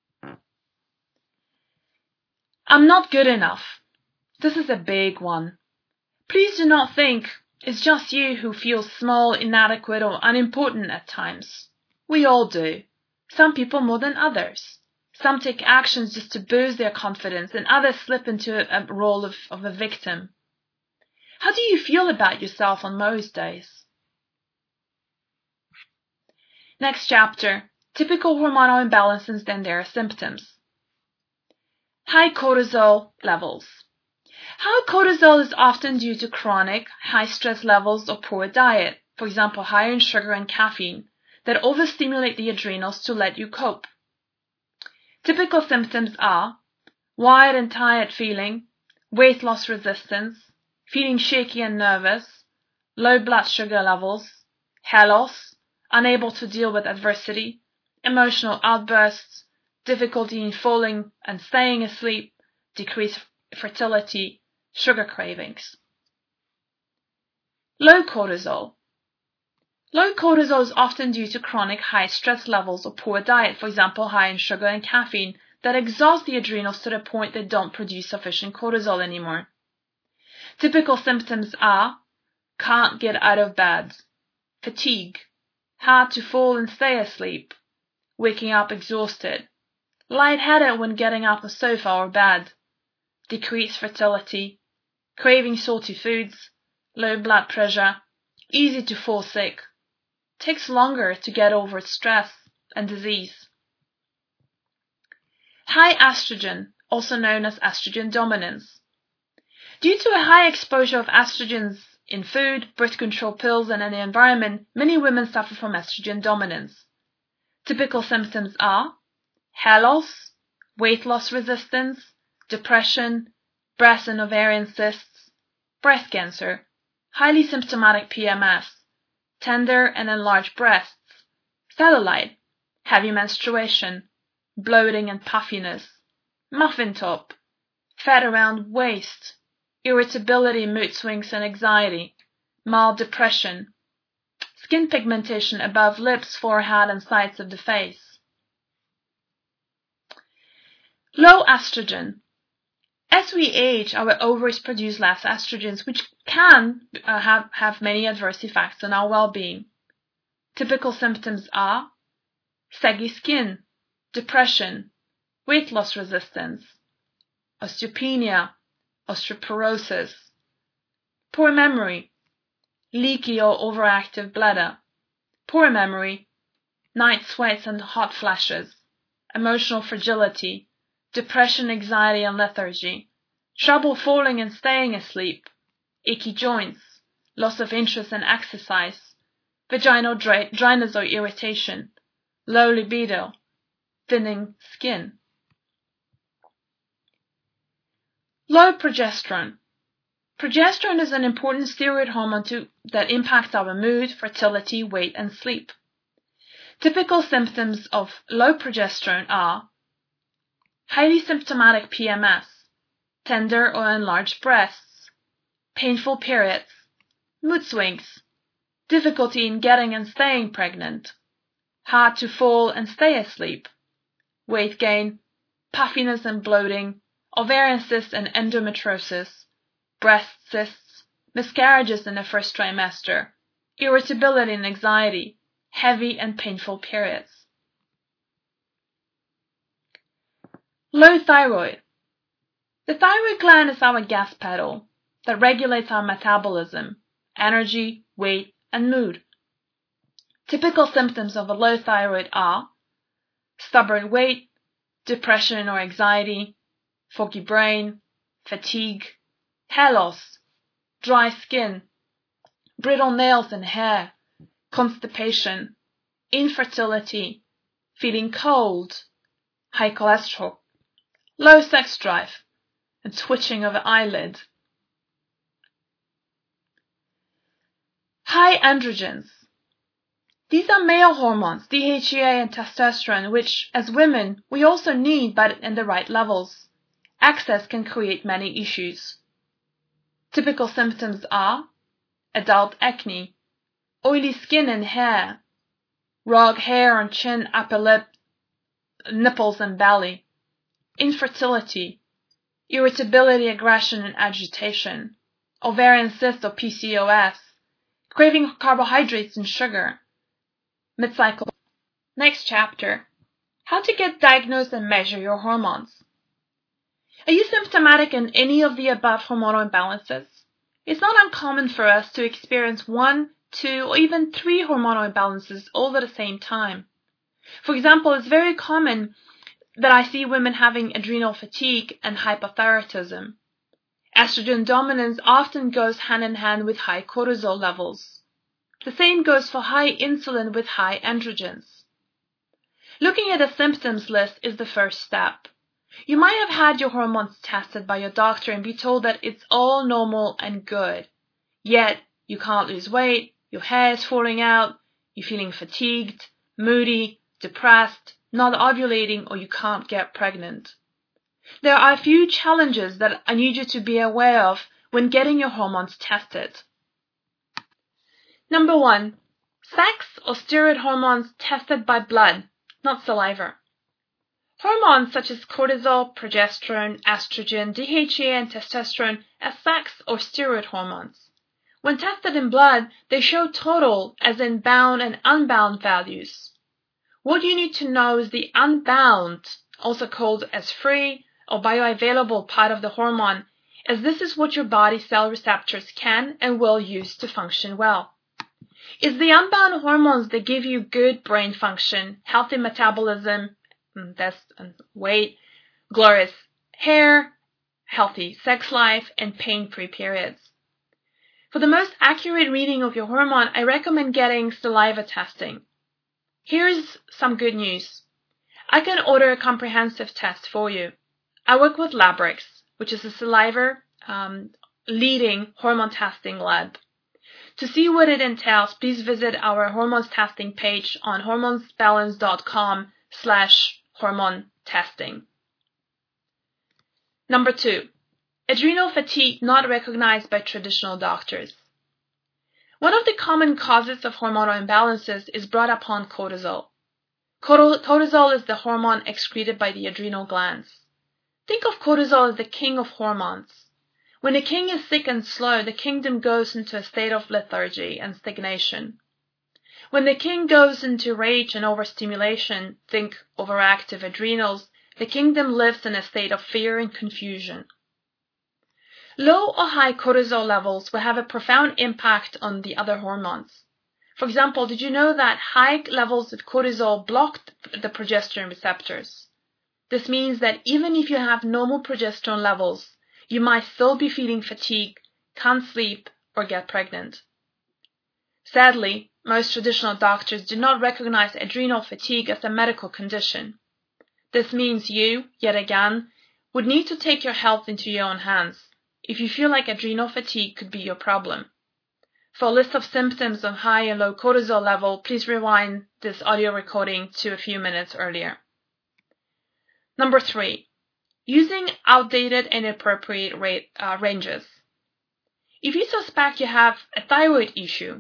I'm not good enough. This is a big one. Please do not think it's just you who feels small, inadequate, or unimportant at times. We all do. Some people more than others. Some take actions just to boost their confidence, and others slip into a, a role of, of a victim. How do you feel about yourself on most days? Next chapter. Typical hormonal imbalances and their symptoms. High cortisol levels. High cortisol is often due to chronic, high stress levels or poor diet, for example, high in sugar and caffeine, that overstimulate the adrenals to let you cope. Typical symptoms are wired and tired feeling, weight loss resistance, feeling shaky and nervous, low blood sugar levels, hair loss, unable to deal with adversity, emotional outbursts, difficulty in falling and staying asleep, decreased fertility, sugar cravings. Low cortisol. Low cortisol is often due to chronic high stress levels or poor diet, for example, high in sugar and caffeine, that exhaust the adrenals to the point they don't produce sufficient cortisol anymore. Typical symptoms are can't get out of bed, fatigue, hard to fall and stay asleep, waking up exhausted, lightheaded when getting up the sofa or bed, decreased fertility, craving salty foods, low blood pressure, easy to fall sick, takes longer to get over stress and disease. High estrogen, also known as estrogen dominance. Due to a high exposure of estrogens in food, birth control pills, and in the environment, many women suffer from estrogen dominance. Typical symptoms are hair loss, weight loss resistance, depression, breast and ovarian cysts, breast cancer, highly symptomatic P M S, tender and enlarged breasts, cellulite, heavy menstruation, bloating and puffiness, muffin top, fat around waist, irritability, mood swings and anxiety, mild depression, skin pigmentation above lips, forehead and sides of the face. Low estrogen. As we age, our ovaries produce less estrogens, which can uh, have, have many adverse effects on our well-being. Typical symptoms are saggy skin, depression, weight loss resistance, osteopenia, osteoporosis, poor memory, leaky or overactive bladder, poor memory, night sweats and hot flashes, emotional fragility, depression, anxiety and lethargy, trouble falling and staying asleep, achy joints, loss of interest in exercise, vaginal dryness or irritation, low libido, thinning skin. Low progesterone. Progesterone is an important steroid hormone to, that impacts our mood, fertility, weight, and sleep. Typical symptoms of low progesterone are highly symptomatic P M S, tender or enlarged breasts, painful periods, mood swings, difficulty in getting and staying pregnant, hard to fall and stay asleep, weight gain, puffiness and bloating, ovarian cysts and endometriosis, breast cysts, miscarriages in the first trimester, irritability and anxiety, heavy and painful periods. Low thyroid. The thyroid gland is our gas pedal that regulates our metabolism, energy, weight, and mood. Typical symptoms of a low thyroid are stubborn weight, depression or anxiety, foggy brain, fatigue, hair loss, dry skin, brittle nails and hair, constipation, infertility, feeling cold, high cholesterol, low sex drive, and twitching of the eyelid. High androgens. These are male hormones, D H E A and testosterone, which, as women, we also need, but in the right levels. Excess can create many issues. Typical symptoms are adult acne, oily skin and hair, raw hair on chin, upper lip, nipples and belly, infertility, irritability, aggression and agitation, ovarian cyst or P C O S, craving carbohydrates and sugar, mid-cycle. Next chapter, how to get diagnosed and measure your hormones. Are you symptomatic in any of the above hormonal imbalances? It's not uncommon for us to experience one, two, or even three hormonal imbalances all at the same time. For example, it's very common that I see women having adrenal fatigue and hypothyroidism. Estrogen dominance often goes hand in hand with high cortisol levels. The same goes for high insulin with high androgens. Looking at a symptoms list is the first step. You might have had your hormones tested by your doctor and be told that it's all normal and good. Yet, you can't lose weight, your hair is falling out, you're feeling fatigued, moody, depressed, not ovulating, or you can't get pregnant. There are a few challenges that I need you to be aware of when getting your hormones tested. Number one, sex or steroid hormones tested by blood, not saliva. Hormones such as cortisol, progesterone, estrogen, D H E A, and testosterone are sex or steroid hormones. When tested in blood, they show total, as in bound and unbound values. What you need to know is the unbound, also called as free or bioavailable part of the hormone, as this is what your body cell receptors can and will use to function well. It's the unbound hormones that give you good brain function, healthy metabolism, that's weight, glorious hair, healthy sex life, and pain-free periods. For the most accurate reading of your hormone, I recommend getting saliva testing. Here's some good news. I can order a comprehensive test for you. I work with Labrix, which is a saliva um, leading hormone testing lab. To see what it entails, please visit our hormones testing page on hormonesbalance.com slash hormone testing. Number two, adrenal fatigue not recognized by traditional doctors. One of the common causes of hormonal imbalances is brought upon cortisol. Cortisol is the hormone excreted by the adrenal glands. Think of cortisol as the king of hormones. When a king is sick and slow, the kingdom goes into a state of lethargy and stagnation. When the king goes into rage and overstimulation, think overactive adrenals, the kingdom lives in a state of fear and confusion. Low or high cortisol levels will have a profound impact on the other hormones. For example, did you know that high levels of cortisol block the progesterone receptors? This means that even if you have normal progesterone levels, you might still be feeling fatigue, can't sleep, or get pregnant. Sadly, most traditional doctors do not recognize adrenal fatigue as a medical condition. This means you, yet again, would need to take your health into your own hands if you feel like adrenal fatigue could be your problem. For a list of symptoms of high and low cortisol level, please rewind this audio recording to a few minutes earlier. Number three, using outdated and inappropriate rate, uh, ranges. If you suspect you have a thyroid issue,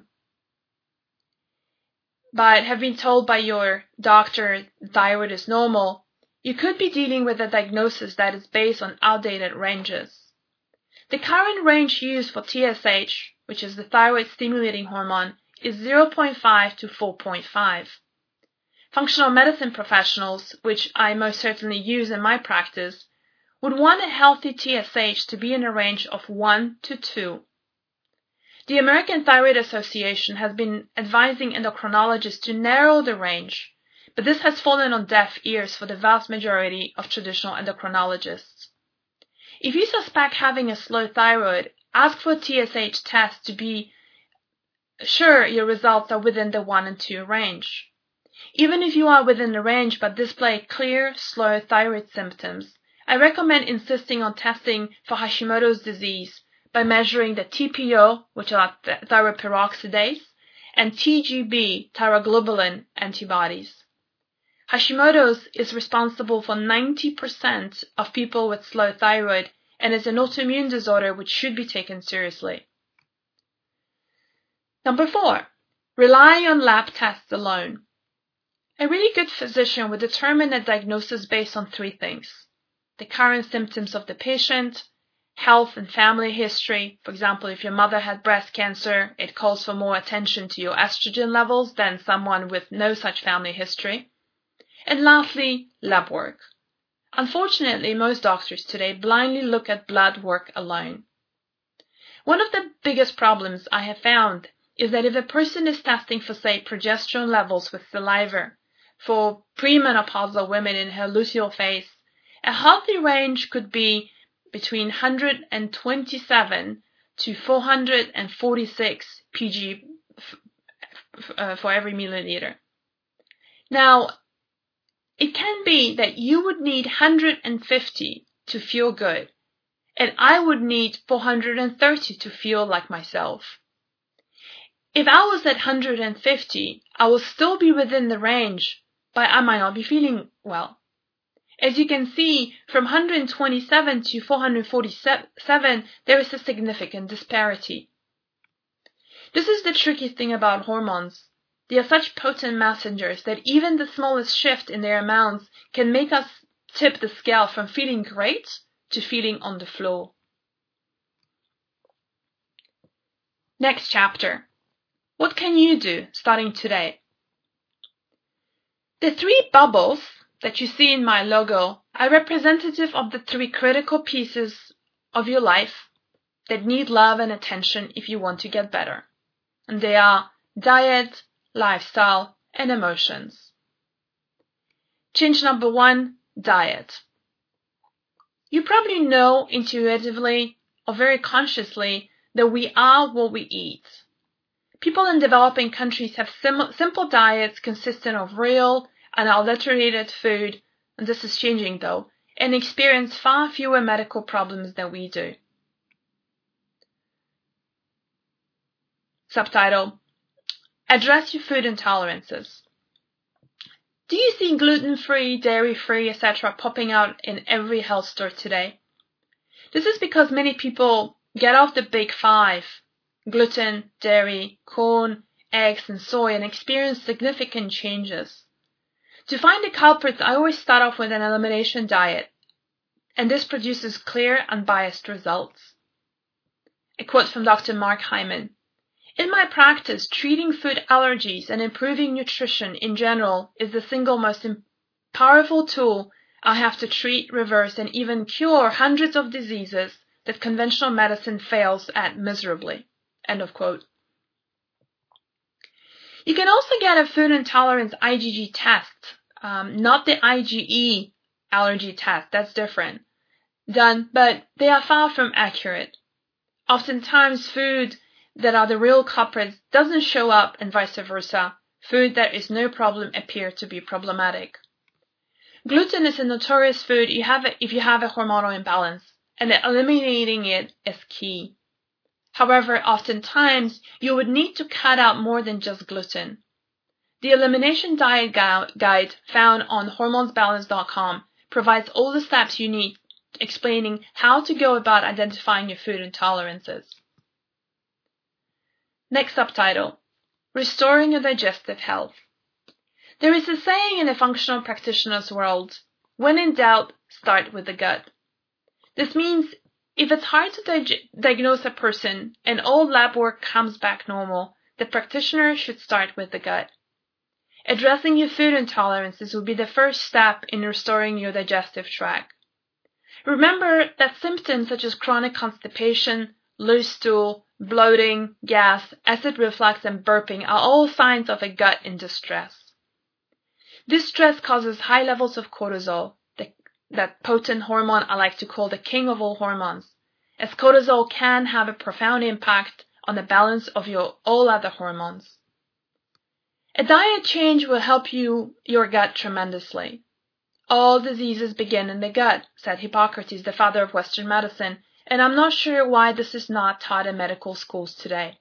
but have been told by your doctor thyroid is normal, you could be dealing with a diagnosis that is based on outdated ranges. The current range used for T S H, which is the thyroid stimulating hormone, is zero point five to four point five. Functional medicine professionals, which I most certainly use in my practice, would want a healthy T S H to be in a range of one to two. The American Thyroid Association has been advising endocrinologists to narrow the range, but this has fallen on deaf ears for the vast majority of traditional endocrinologists. If you suspect having a slow thyroid, ask for a T S H test to be sure your results are within the one and two range. Even if you are within the range but display clear, slow thyroid symptoms, I recommend insisting on testing for Hashimoto's disease by measuring the T P O, which are th- thyroid peroxidase, and T G B, thyroglobulin antibodies. Hashimoto's is responsible for ninety percent of people with slow thyroid and is an autoimmune disorder which should be taken seriously. Number four, rely on lab tests alone. A really good physician would determine a diagnosis based on three things: the current symptoms of the patient, health and family history. For example, if your mother had breast cancer, it calls for more attention to your estrogen levels than someone with no such family history. And lastly, lab work. Unfortunately, most doctors today blindly look at blood work alone. One of the biggest problems I have found is that if a person is testing for, say, progesterone levels with saliva for premenopausal women in her luteal phase, a healthy range could be between one hundred twenty-seven to four hundred forty-six P G f- f- uh, for every milliliter. Now, it can be that you would need one hundred fifty to feel good, and I would need four hundred thirty to feel like myself. If I was at one hundred fifty, I will still be within the range, but I might not be feeling well. As you can see, from one hundred twenty-seven to four hundred forty-seven, there is a significant disparity. This is the tricky thing about hormones. They are such potent messengers that even the smallest shift in their amounts can make us tip the scale from feeling great to feeling on the floor. Next chapter. What can you do starting today? The three bubbles that you see in my logo are representative of the three critical pieces of your life that need love and attention if you want to get better. And they are diet, lifestyle, and emotions. Change number one, diet. You probably know intuitively or very consciously that we are what we eat. People in developing countries have sim- simple diets consisting of real, unadulterated food, and this is changing though, and experience far fewer medical problems than we do. Subtitle: Address your food intolerances. Do you see gluten-free, dairy-free, et cetera popping out in every health store today? This is because many people get off the big five, gluten, dairy, corn, eggs, and soy, and experience significant changes. To find the culprits, I always start off with an elimination diet, and this produces clear, unbiased results. A quote from Doctor Mark Hyman: In my practice, treating food allergies and improving nutrition in general is the single most powerful tool I have to treat, reverse, and even cure hundreds of diseases that conventional medicine fails at miserably. End of quote. You can also get a food intolerance I G G test, um, not the I G E allergy test, that's different, done, but they are far from accurate. Oftentimes, food that are the real culprits doesn't show up and vice versa. Food that is no problem appear to be problematic. Gluten is a notorious food you have if you have a hormonal imbalance, and eliminating it is key. However, oftentimes, you would need to cut out more than just gluten. The Elimination Diet Guide found on hormones balance dot com provides all the steps you need, explaining how to go about identifying your food intolerances. Next subtitle, Restoring Your Digestive Health. There is a saying in the functional practitioner's world, when in doubt, start with the gut. This means if it's hard to dig- diagnose a person and all lab work comes back normal, the practitioner should start with the gut. Addressing your food intolerances will be the first step in restoring your digestive tract. Remember that symptoms such as chronic constipation, loose stool, bloating, gas, acid reflux, and burping are all signs of a gut in distress. This stress causes high levels of cortisol, the, that potent hormone I like to call the king of all hormones, as cortisol can have a profound impact on the balance of your all other hormones. A diet change will help you your gut tremendously. All diseases begin in the gut, said Hippocrates, the father of Western medicine, and I'm not sure why this is not taught in medical schools today.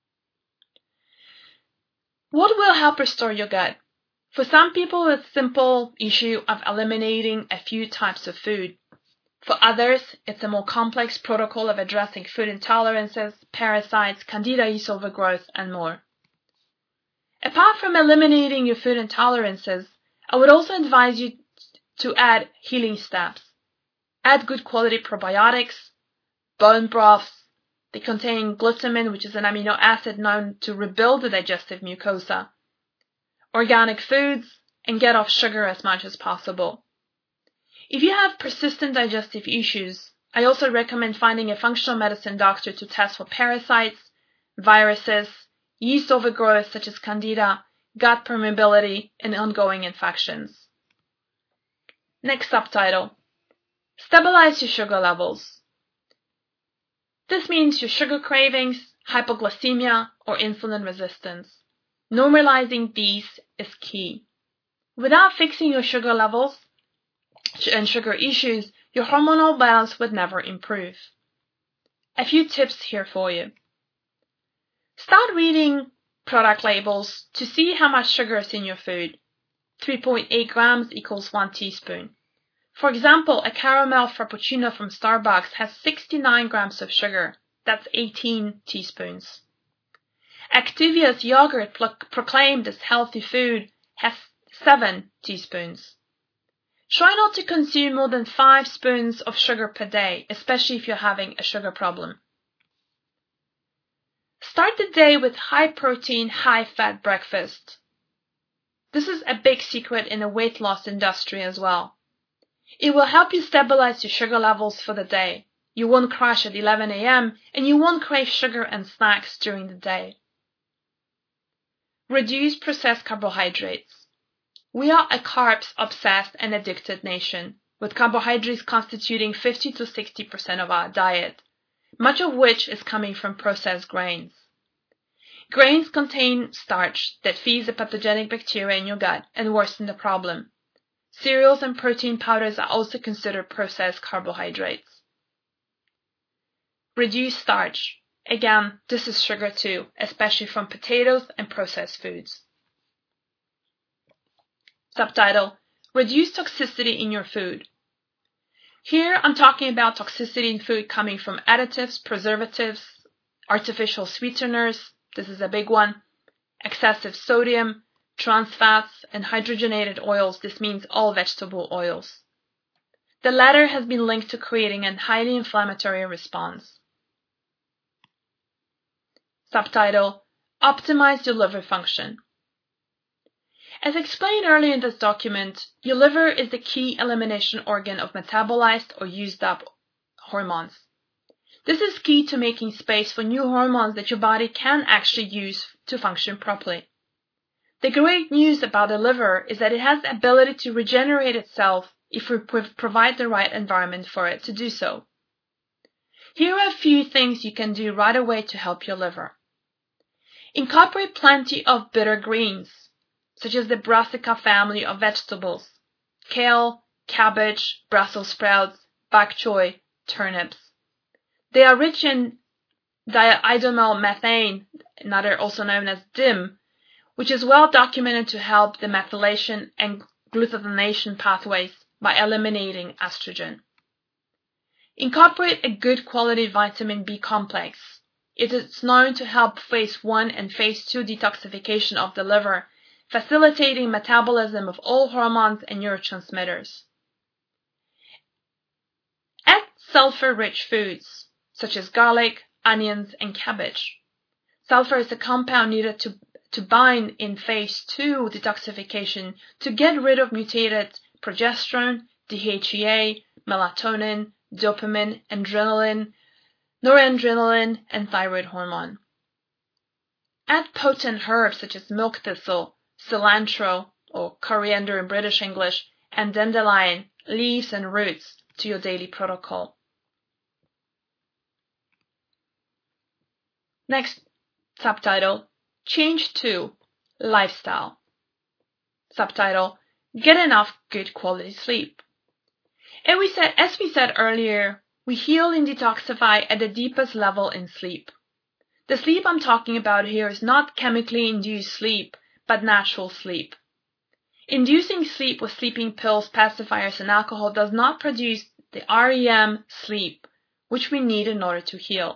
What will help restore your gut? For some people, it's a simple issue of eliminating a few types of food. For others, it's a more complex protocol of addressing food intolerances, parasites, candida yeast overgrowth, and more. Apart from eliminating your food intolerances, I would also advise you to add healing steps. Add good quality probiotics, bone broths. They contain glutamine, which is an amino acid known to rebuild the digestive mucosa. Organic foods, and get off sugar as much as possible. If you have persistent digestive issues, I also recommend finding a functional medicine doctor to test for parasites, viruses, yeast overgrowth such as candida, gut permeability, and ongoing infections. Next subtitle, Stabilize your sugar levels. This means your sugar cravings, hypoglycemia, or insulin resistance. Normalizing these is key. Without fixing your sugar levels and sugar issues, your hormonal balance would never improve. A few tips here for you. Start reading product labels to see how much sugar is in your food. three point eight grams equals one teaspoon. For example, a caramel frappuccino from Starbucks has sixty-nine grams of sugar. That's eighteen teaspoons. Activia's yogurt pro- proclaimed as healthy food has seven teaspoons. Try not to consume more than five spoons of sugar per day, especially if you're having a sugar problem. Start the day with high protein, high fat breakfast. This is a big secret in the weight loss industry as well. It will help you stabilize your sugar levels for the day. You won't crash at eleven a.m. and you won't crave sugar and snacks during the day. Reduce processed carbohydrates. We are a carbs-obsessed and addicted nation, with carbohydrates constituting fifty to sixty percent of our diet, much of which is coming from processed grains. Grains contain starch that feeds the pathogenic bacteria in your gut and worsen the problem. Cereals and protein powders are also considered processed carbohydrates. Reduce starch. Again, this is sugar too, especially from potatoes and processed foods. Subtitle, Reduce toxicity in your food. Here I'm talking about toxicity in food coming from additives, preservatives, artificial sweeteners, this is a big one, excessive sodium, trans fats, and hydrogenated oils, this means all vegetable oils. The latter has been linked to creating a highly inflammatory response. Subtitle: Optimize your liver function. As explained earlier in this document, your liver is the key elimination organ of metabolized or used up hormones. This is key to making space for new hormones that your body can actually use to function properly. The great news about the liver is that it has the ability to regenerate itself if we provide the right environment for it to do so. Here are a few things you can do right away to help your liver. Incorporate plenty of bitter greens, such as the brassica family of vegetables: kale, cabbage, Brussels sprouts, bok choy, turnips. They are rich in diidomylmethane, another also known as D I M, which is well documented to help the methylation and glutathination pathways by eliminating estrogen. Incorporate a good quality vitamin B complex. It is known to help phase one and phase two detoxification of the liver, facilitating metabolism of all hormones and neurotransmitters. Add sulfur-rich foods, such as garlic, onions, and cabbage. Sulfur is a compound needed to, to bind in phase two detoxification to get rid of mutated progesterone, D H E A, melatonin, dopamine, adrenaline, noradrenaline, and thyroid hormone. Add potent herbs such as milk thistle, cilantro, or coriander in British English, and dandelion, leaves and roots to your daily protocol. Next subtitle: Change to Lifestyle. Subtitle: Get enough good quality sleep. And we said, as we said earlier, we heal and detoxify at the deepest level in sleep. The sleep I'm talking about here is not chemically induced sleep, but natural sleep. Inducing sleep with sleeping pills, pacifiers, and alcohol does not produce the R E M sleep, which we need in order to heal.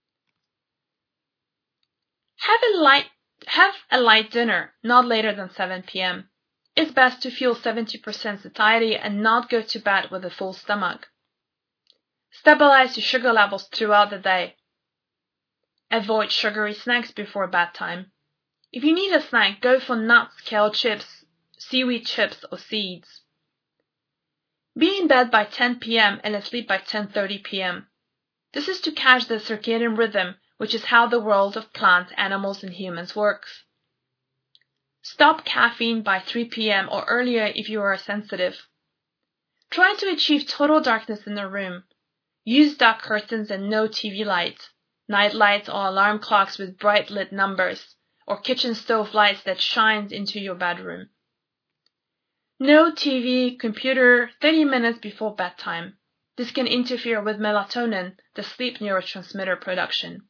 Have a light, have a light dinner, not later than seven p m It's best to feel seventy percent satiety and not go to bed with a full stomach. Stabilize your sugar levels throughout the day. Avoid sugary snacks before bedtime. If you need a snack, go for nuts, kale chips, seaweed chips, or seeds. Be in bed by ten p m and asleep by ten thirty p m This is to catch the circadian rhythm, which is how the world of plants, animals, and humans works. Stop caffeine by three p m or earlier if you are sensitive. Try to achieve total darkness in the room. Use dark curtains and no T V lights, night lights or alarm clocks with bright lit numbers, or kitchen stove lights that shines into your bedroom. No T V, computer thirty minutes before bedtime. This can interfere with melatonin, the sleep neurotransmitter production.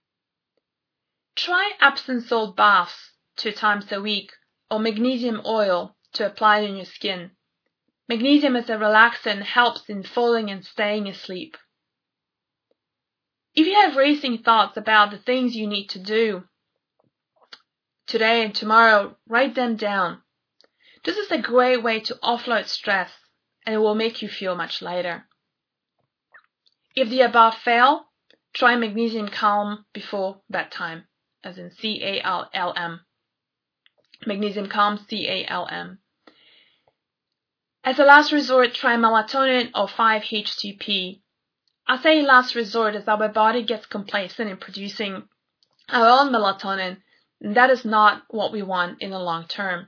Try Epsom salt baths two times a week, or magnesium oil to apply on your skin. Magnesium as a relaxant and helps in falling and staying asleep. If you have racing thoughts about the things you need to do today and tomorrow, write them down. This is a great way to offload stress, and it will make you feel much lighter. If the above fail, try Magnesium Calm before bedtime, as in C A L L M. Magnesium Calm, C A L M. As a last resort, try melatonin or five H T P. I say last resort as our body gets complacent in producing our own melatonin, and that is not what we want in the long term.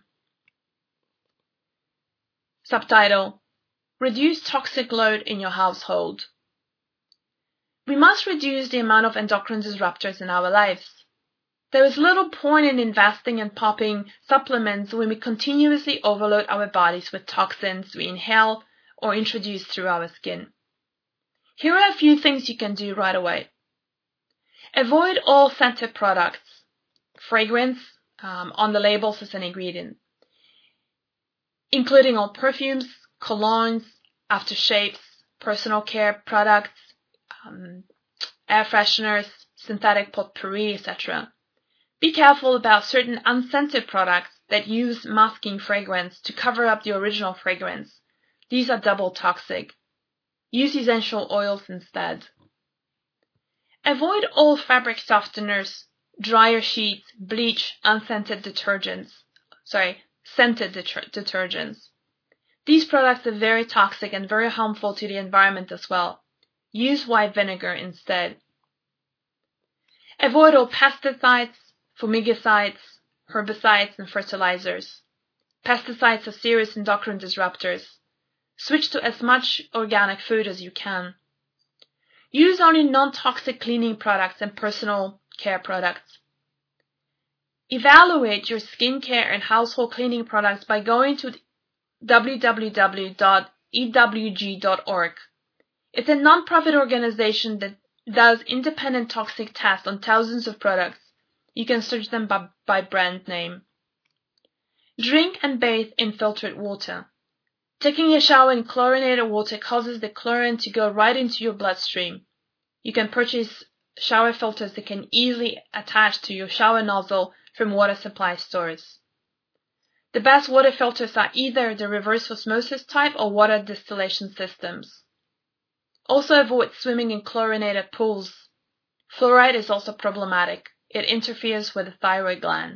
Subtitle: Reduce toxic load in your household. We must reduce the amount of endocrine disruptors in our lives. There is little point in investing and popping supplements when we continuously overload our bodies with toxins we inhale or introduce through our skin. Here are a few things you can do right away. Avoid all scented products. Fragrance um, on the labels as an ingredient, including all perfumes, colognes, aftershaves, personal care products, um, air fresheners, synthetic potpourri, et cetera. Be careful about certain unscented products that use masking fragrance to cover up the original fragrance. These are double toxic. Use essential oils instead. Avoid all fabric softeners dryer sheets, bleach, unscented detergents. Sorry, scented deter- detergents. These products are very toxic and very harmful to the environment as well. Use white vinegar instead. Avoid all pesticides, fumigicides, herbicides, and fertilizers. Pesticides are serious endocrine disruptors. Switch to as much organic food as you can. Use only non-toxic cleaning products and personal care products. Evaluate your skincare and household cleaning products by going to w w w dot e w g dot org. It's a non-profit organization that does independent toxic tests on thousands of products. You can search them by, by brand name. Drink and bathe in filtered water. Taking a shower in chlorinated water causes the chlorine to go right into your bloodstream. You can purchase shower filters that can easily attach to your shower nozzle from water supply stores. The best water filters are either the reverse osmosis type or water distillation systems. Also avoid swimming in chlorinated pools. Fluoride is also problematic. It interferes with the thyroid gland.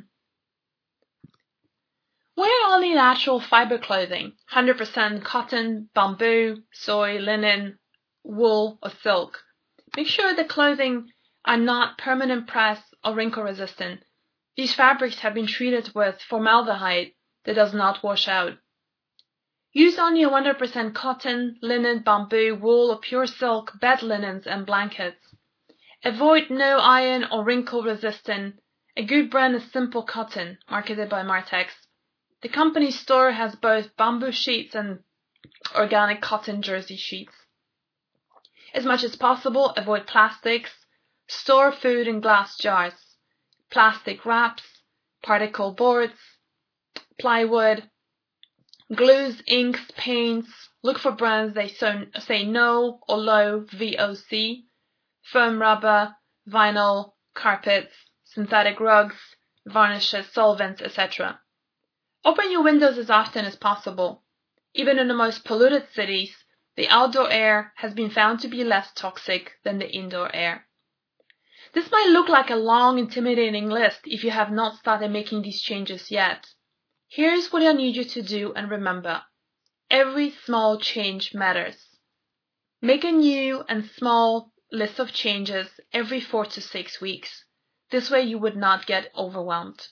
Wear only natural fiber clothing, one hundred percent cotton, bamboo, soy, linen, wool, or silk. Make sure the clothing are not permanent press or wrinkle resistant. These fabrics have been treated with formaldehyde that does not wash out. Use only one hundred percent cotton, linen, bamboo, wool, or pure silk bed linens and blankets. Avoid no iron or wrinkle resistant. A good brand is Simple Cotton, marketed by Martex. The company's store has both bamboo sheets and organic cotton jersey sheets. As much as possible, avoid plastics. Store food in glass jars. Plastic wraps, particle boards, plywood, glues, inks, paints. Look for brands that say no or low V O C, foam rubber, vinyl, carpets, synthetic rugs, varnishes, solvents, et cetera. Open your windows as often as possible. Even in the most polluted cities, the outdoor air has been found to be less toxic than the indoor air. This might look like a long, intimidating list if you have not started making these changes yet. Here's what I need you to do and remember. Every small change matters. Make a new and small list of changes every four to six weeks. This way you would not get overwhelmed.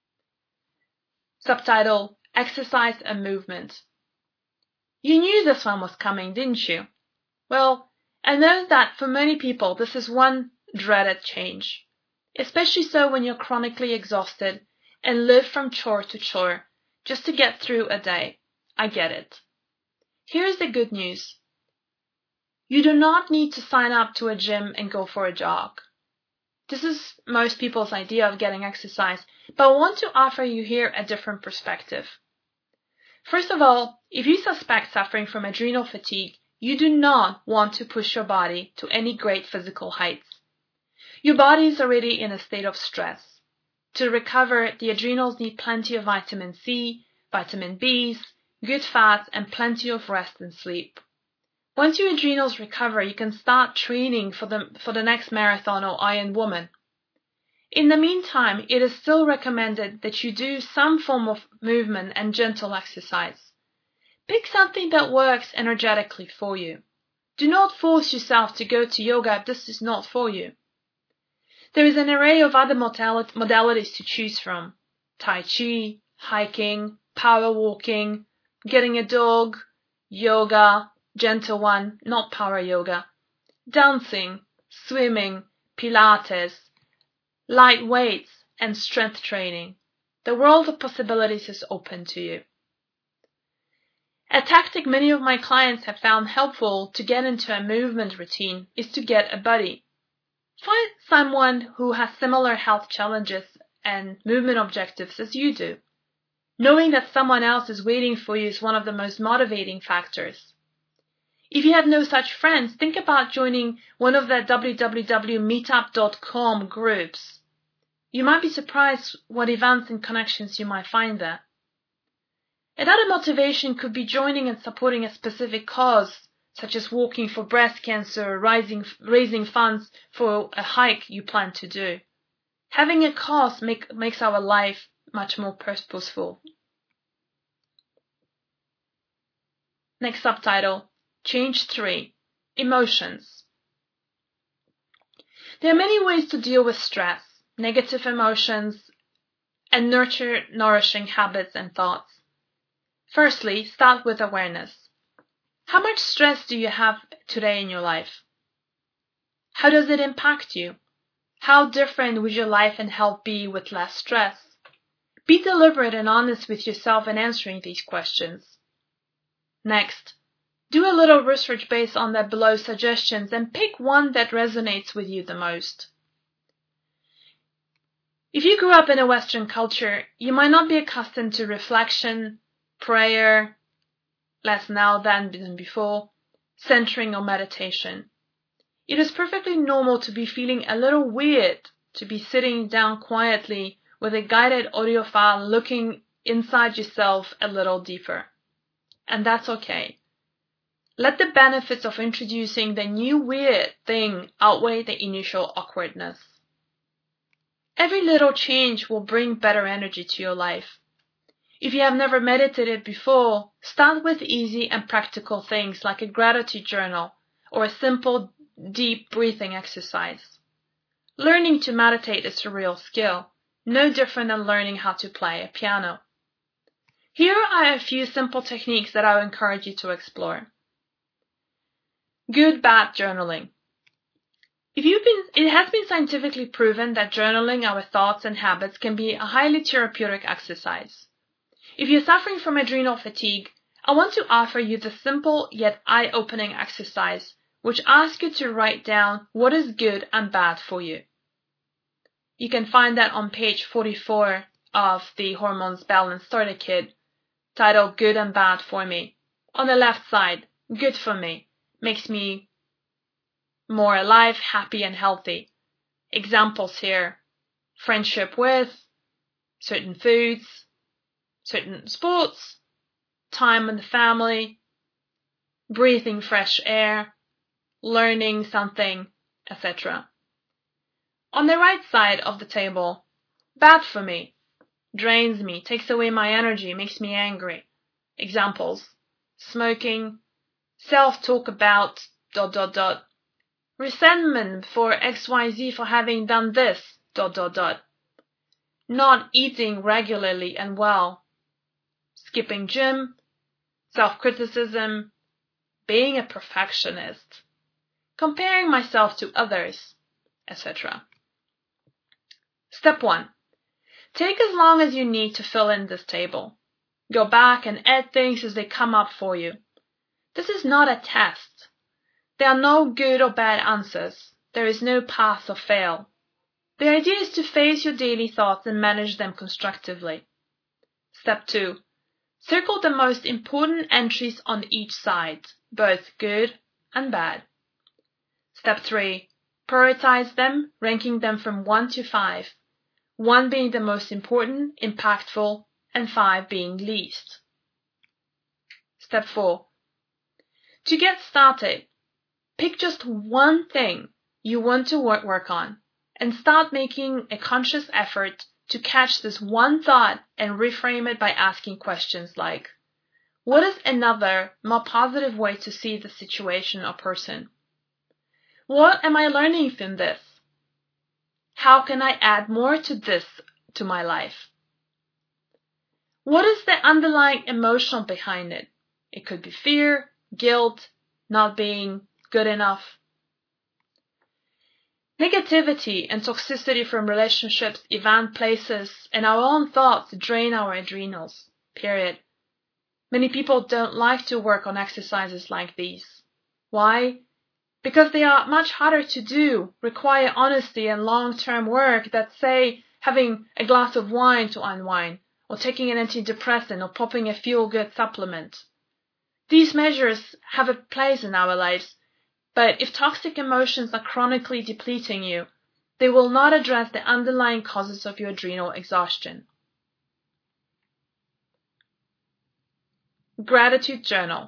Subtitle: Exercise and Movement. You knew this one was coming, didn't you? Well, I know that for many people this is one dreaded change, especially so when you're chronically exhausted and live from chore to chore just to get through a day. I get it. Here's the good news. You do not need to sign up to a gym and go for a jog. This is most people's idea of getting exercise, but I want to offer you here a different perspective. First of all, if you suspect suffering from adrenal fatigue, you do not want to push your body to any great physical heights. Your body is already in a state of stress. To recover, the adrenals need plenty of vitamin C, vitamin B's, good fats, and plenty of rest and sleep. Once your adrenals recover, you can start training for the, for the next marathon or Iron Woman. In the meantime, it is still recommended that you do some form of movement and gentle exercise. Pick something that works energetically for you. Do not force yourself to go to yoga if this is not for you. There is an array of other modali- modalities to choose from. Tai Chi, hiking, power walking, getting a dog, yoga, gentle one, not power yoga, dancing, swimming, Pilates, light weights, and strength training. The world of possibilities is open to you. A tactic many of my clients have found helpful to get into a movement routine is to get a buddy. Find someone who has similar health challenges and movement objectives as you do. Knowing that someone else is waiting for you is one of the most motivating factors. If you have no such friends, think about joining one of the w w w dot meetup dot com groups. You might be surprised what events and connections you might find there. Another motivation could be joining and supporting a specific cause, such as walking for breast cancer or raising, raising funds for a hike you plan to do. Having a cause make, makes our life much more purposeful. Next subtitle, Change three, Emotions. There are many ways to deal with stress, negative emotions, and nurture nourishing habits and thoughts. Firstly, start with awareness. How much stress do you have today in your life? How does it impact you? How different would your life and health be with less stress? Be deliberate and honest with yourself in answering these questions. Next, do a little research based on the below suggestions and pick one that resonates with you the most. If you grew up in a Western culture, you might not be accustomed to reflection, prayer, less now than before, centering or meditation. It is perfectly normal to be feeling a little weird, to be sitting down quietly with a guided audio file looking inside yourself a little deeper. And that's okay. Let the benefits of introducing the new weird thing outweigh the initial awkwardness. Every little change will bring better energy to your life. If you have never meditated before, start with easy and practical things like a gratitude journal or a simple deep breathing exercise. Learning to meditate is a real skill, no different than learning how to play a piano. Here are a few simple techniques that I would encourage you to explore. Good bad journaling. If you've been, it has been scientifically proven that journaling our thoughts and habits can be a highly therapeutic exercise. If you're suffering from adrenal fatigue, I want to offer you the simple yet eye-opening exercise which asks you to write down what is good and bad for you. You can find that on page forty-four of the Hormones Balance Starter Kit, titled Good and Bad for Me. On the left side, good for me, makes me more alive, happy, and healthy. Examples here, friendship with, certain foods, certain sports, time with the family, breathing fresh air, learning something, et cetera. On the right side of the table, bad for me, drains me, takes away my energy, makes me angry. Examples, smoking, self-talk about, dot, dot, dot, resentment for X Y Z for having done this, dot, dot, dot, not eating regularly and well, skipping gym, self-criticism, being a perfectionist, comparing myself to others, et cetera. Step one. Take as long as you need to fill in this table. Go back and add things as they come up for you. This is not a test. There are no good or bad answers. There is no pass or fail. The idea is to face your daily thoughts and manage them constructively. Step two. Circle the most important entries on each side, both good and bad. Step three. Prioritize them, ranking them from one to five. one being the most important, impactful, and five being least. Step four. To get started, pick just one thing you want to work, work on and start making a conscious effort to catch this one thought and reframe it by asking questions like, what is another, more positive way to see the situation or person? What am I learning from this? How can I add more to this to my life? What is the underlying emotion behind it? It could be fear, guilt, not being good enough. Negativity and toxicity from relationships, event, places, and our own thoughts drain our adrenals, period. Many people don't like to work on exercises like these. Why? Because they are much harder to do, require honesty and long-term work that, say, having a glass of wine to unwind, or taking an antidepressant, or popping a feel-good supplement. These measures have a place in our lives, but if toxic emotions are chronically depleting you, they will not address the underlying causes of your adrenal exhaustion. Gratitude journal.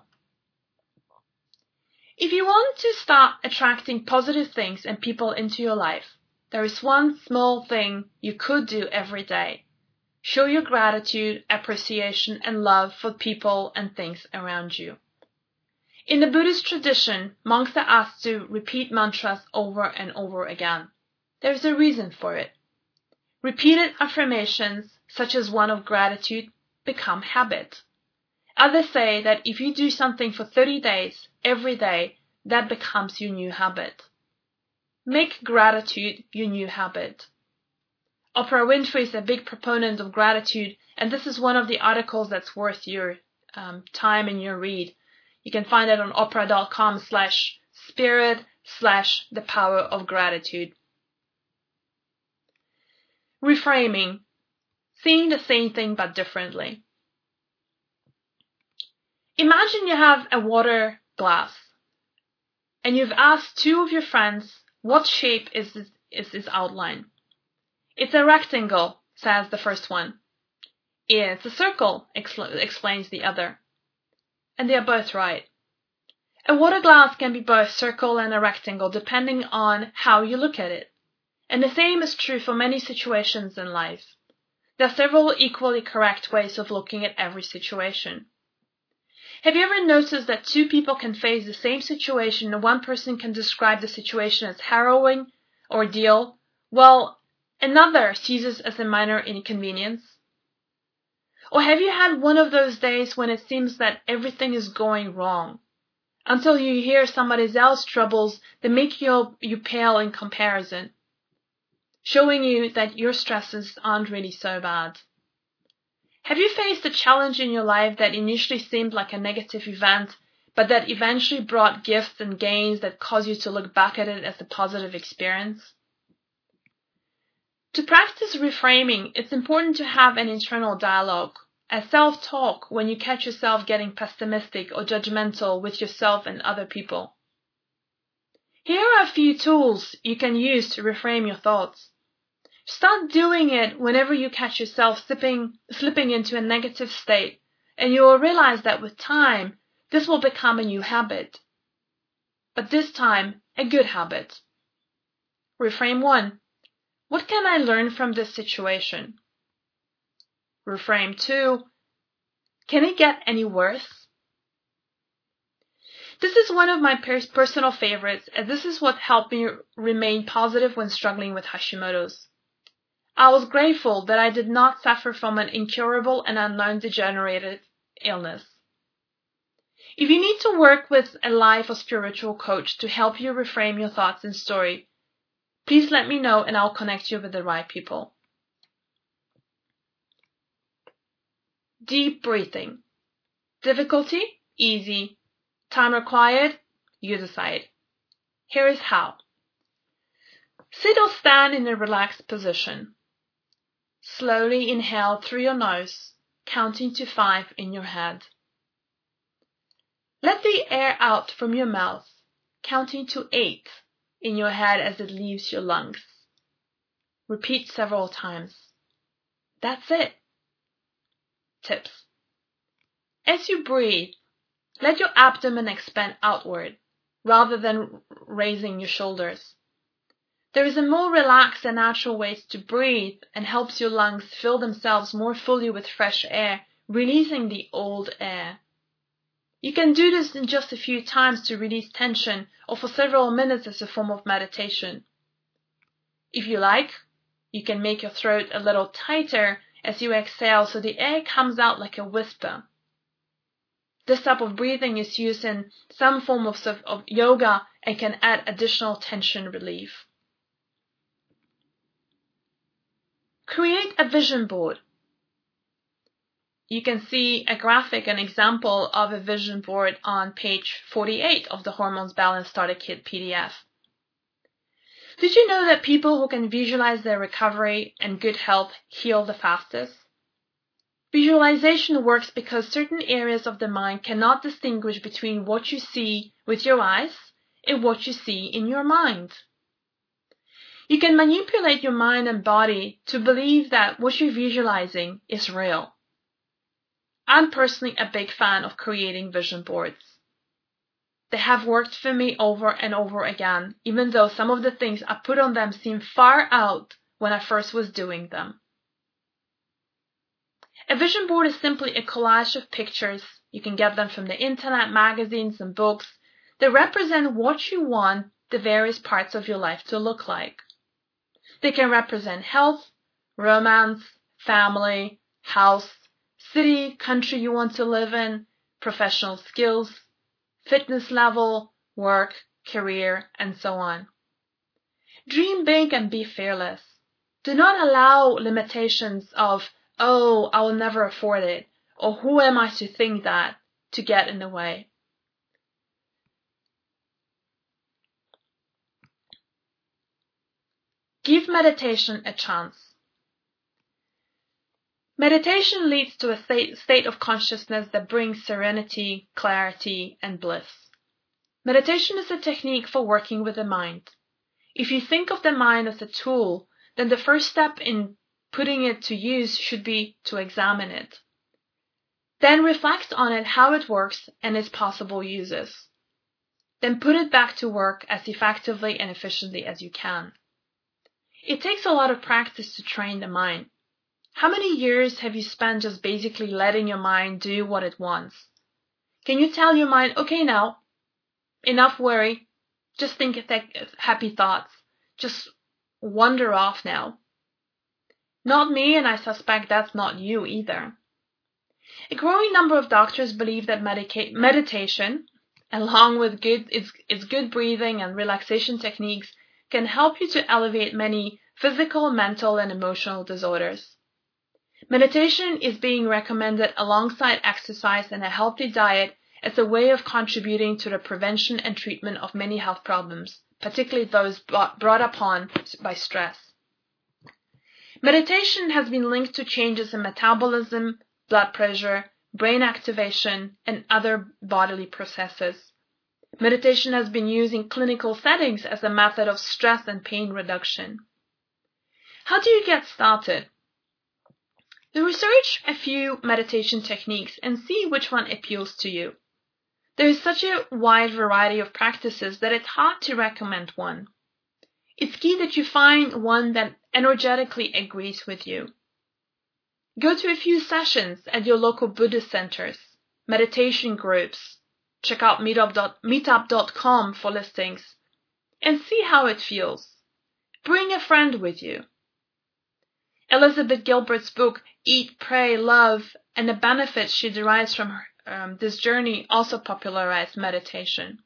If you want to start attracting positive things and people into your life, there is one small thing you could do every day. Show your gratitude, appreciation, and love for people and things around you. In the Buddhist tradition, monks are asked to repeat mantras over and over again. There is a reason for it. Repeated affirmations, such as one of gratitude, become habit. Others say that if you do something for thirty days, every day, that becomes your new habit. Make gratitude your new habit. Oprah Winfrey is a big proponent of gratitude, and this is one of the articles that's worth your um, time and your read. You can find it on oprah.com slash spirit slash the power of gratitude. Reframing. Seeing the same thing but differently. Imagine you have a water glass and you've asked two of your friends what shape is this, is this outline. It's a rectangle, says the first one. It's a circle, expl- explains the other. And they are both right. A water glass can be both circle and a rectangle depending on how you look at it. And the same is true for many situations in life. There are several equally correct ways of looking at every situation. Have you ever noticed that two people can face the same situation and one person can describe the situation as harrowing ordeal, while another sees it as a minor inconvenience? Or have you had one of those days when it seems that everything is going wrong, until you hear somebody else's troubles that make you, you pale in comparison, showing you that your stresses aren't really so bad? Have you faced a challenge in your life that initially seemed like a negative event, but that eventually brought gifts and gains that caused you to look back at it as a positive experience? To practice reframing, it's important to have an internal dialogue, a self-talk when you catch yourself getting pessimistic or judgmental with yourself and other people. Here are a few tools you can use to reframe your thoughts. Start doing it whenever you catch yourself slipping, slipping into a negative state, and you will realize that with time, this will become a new habit. But this time, a good habit. Reframe one. What can I learn from this situation? Reframe two. Can it get any worse? This is one of my personal favorites, as this is what helped me remain positive when struggling with Hashimoto's. I was grateful that I did not suffer from an incurable and unknown degenerative illness. If you need to work with a life or spiritual coach to help you reframe your thoughts and story, please let me know and I'll connect you with the right people. Deep breathing. Difficulty? Easy. Time required? You decide. Here is how. Sit or stand in a relaxed position. Slowly inhale through your nose, counting to five in your head. Let the air out from your mouth, counting to eight in your head as it leaves your lungs. Repeat several times. That's it. Tips. As you breathe, let your abdomen expand outward rather than raising your shoulders. There is a more relaxed and natural way to breathe and helps your lungs fill themselves more fully with fresh air, releasing the old air. You can do this in just a few times to release tension or for several minutes as a form of meditation. If you like, you can make your throat a little tighter as you exhale so the air comes out like a whisper. This type of breathing is used in some form of, of yoga and can add additional tension relief. Create a vision board. You can see a graphic, an example of a vision board on page forty-eight of the Hormones Balance Starter Kit P D F. Did you know that people who can visualize their recovery and good health heal the fastest? Visualization works because certain areas of the mind cannot distinguish between what you see with your eyes and what you see in your mind. You can manipulate your mind and body to believe that what you're visualizing is real. I'm personally a big fan of creating vision boards. They have worked for me over and over again, even though some of the things I put on them seemed far out when I first was doing them. A vision board is simply a collage of pictures. You can get them from the internet, magazines, and books that represent what you want the various parts of your life to look like. They can represent health, romance, family, house, city, country you want to live in, professional skills, fitness level, work, career, and so on. Dream big and be fearless. Do not allow limitations of, oh, I will never afford it, or who am I to think that, to get in the way. Give meditation a chance. Meditation leads to a state, state of consciousness that brings serenity, clarity, and bliss. Meditation is a technique for working with the mind. If you think of the mind as a tool, then the first step in putting it to use should be to examine it. Then reflect on it, how it works, and its possible uses. Then put it back to work as effectively and efficiently as you can. It takes a lot of practice to train the mind. How many years have you spent just basically letting your mind do what it wants? Can you tell your mind, okay, now, enough worry, just think happy thoughts, just wander off now? Not me, and I suspect that's not you either. A growing number of doctors believe that medica- meditation, along with good, its, its good breathing and relaxation techniques, can help you to elevate many physical, mental, and emotional disorders. Meditation is being recommended alongside exercise and a healthy diet as a way of contributing to the prevention and treatment of many health problems, particularly those brought upon by stress. Meditation has been linked to changes in metabolism, blood pressure, brain activation, and other bodily processes. Meditation has been used in clinical settings as a method of stress and pain reduction. How do you get started? Research a few meditation techniques and see which one appeals to you. There is such a wide variety of practices that it's hard to recommend one. It's key that you find one that energetically agrees with you. Go to a few sessions at your local Buddhist centers, meditation groups. Check out meetup dot com for listings and see how it feels. Bring a friend with you. Elizabeth Gilbert's book, Eat, Pray, Love, and the benefits she derives from her, um, this journey also popularized meditation.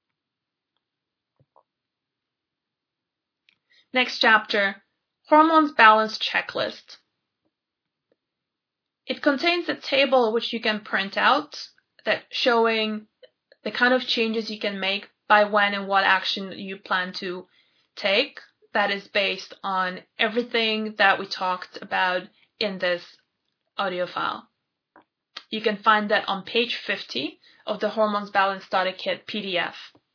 Next chapter, Hormones Balance Checklist. It contains a table which you can print out that showing the kind of changes you can make by when and what action you plan to take. That is based on everything that we talked about in this audio file. You can find that on page fifty of the Hormones Balance Starter Kit P D F.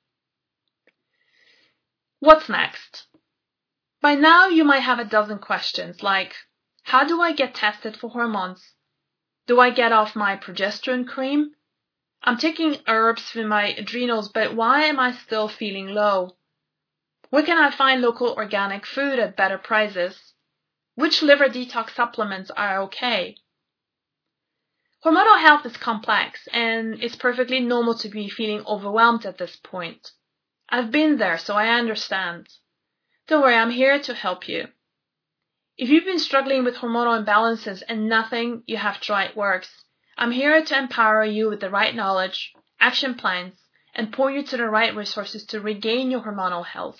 What's next? By now you might have a dozen questions like, how do I get tested for hormones? Do I get off my progesterone cream? I'm taking herbs for my adrenals, but why am I still feeling low? Where can I find local organic food at better prices? Which liver detox supplements are okay? Hormonal health is complex, and it's perfectly normal to be feeling overwhelmed at this point. I've been there, so I understand. Don't worry, I'm here to help you. If you've been struggling with hormonal imbalances and nothing you have tried works, I'm here to empower you with the right knowledge, action plans, and point you to the right resources to regain your hormonal health.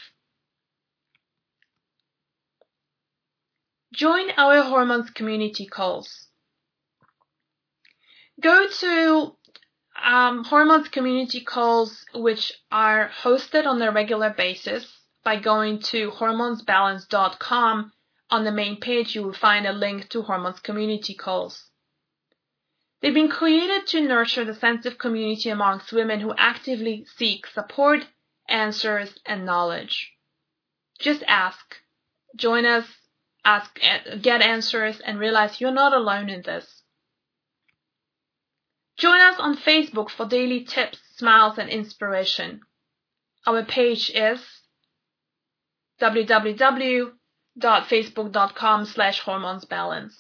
Join our hormones community calls. Go to um, hormones community calls, which are hosted on a regular basis by going to hormones balance dot com. On the main page, you will find a link to hormones community calls. They've been created to nurture the sense of community amongst women who actively seek support, answers, and knowledge. Just ask. Join us, ask, get answers, and realize you're not alone in this. Join us on Facebook for daily tips, smiles, and inspiration. Our page is w w w dot facebook dot com slash hormonesbalance.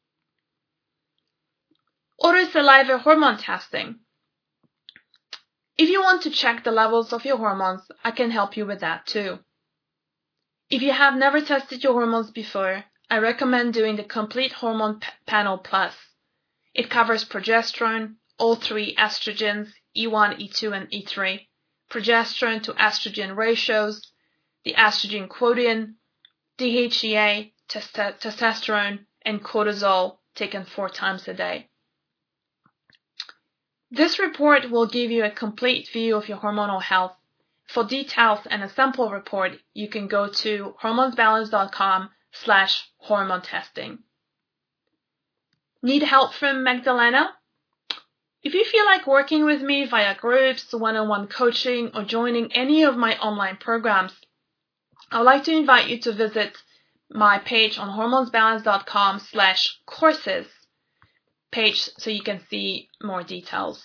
Oral saliva hormone testing. If you want to check the levels of your hormones, I can help you with that too. If you have never tested your hormones before, I recommend doing the Complete Hormone P- Panel Plus. It covers progesterone, all three estrogens, E one, E two, and E three, progesterone to estrogen ratios, the estrogen quotient, D H E A, test- testosterone, and cortisol taken four times a day. This report will give you a complete view of your hormonal health. For details and a sample report, you can go to hormonesbalance dot com slash hormone testing. Need help from Magdalena? If you feel like working with me via groups, one-on-one coaching, or joining any of my online programs, I would like to invite you to visit my page on hormonesbalance dot com slash courses page so you can see more details.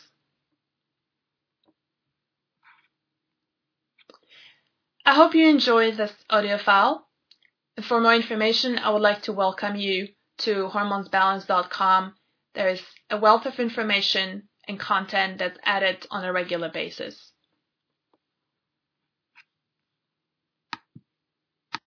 I hope you enjoyed this audio file. For more information, I would like to welcome you to hormonesbalance dot com. There is a wealth of information and content that's added on a regular basis.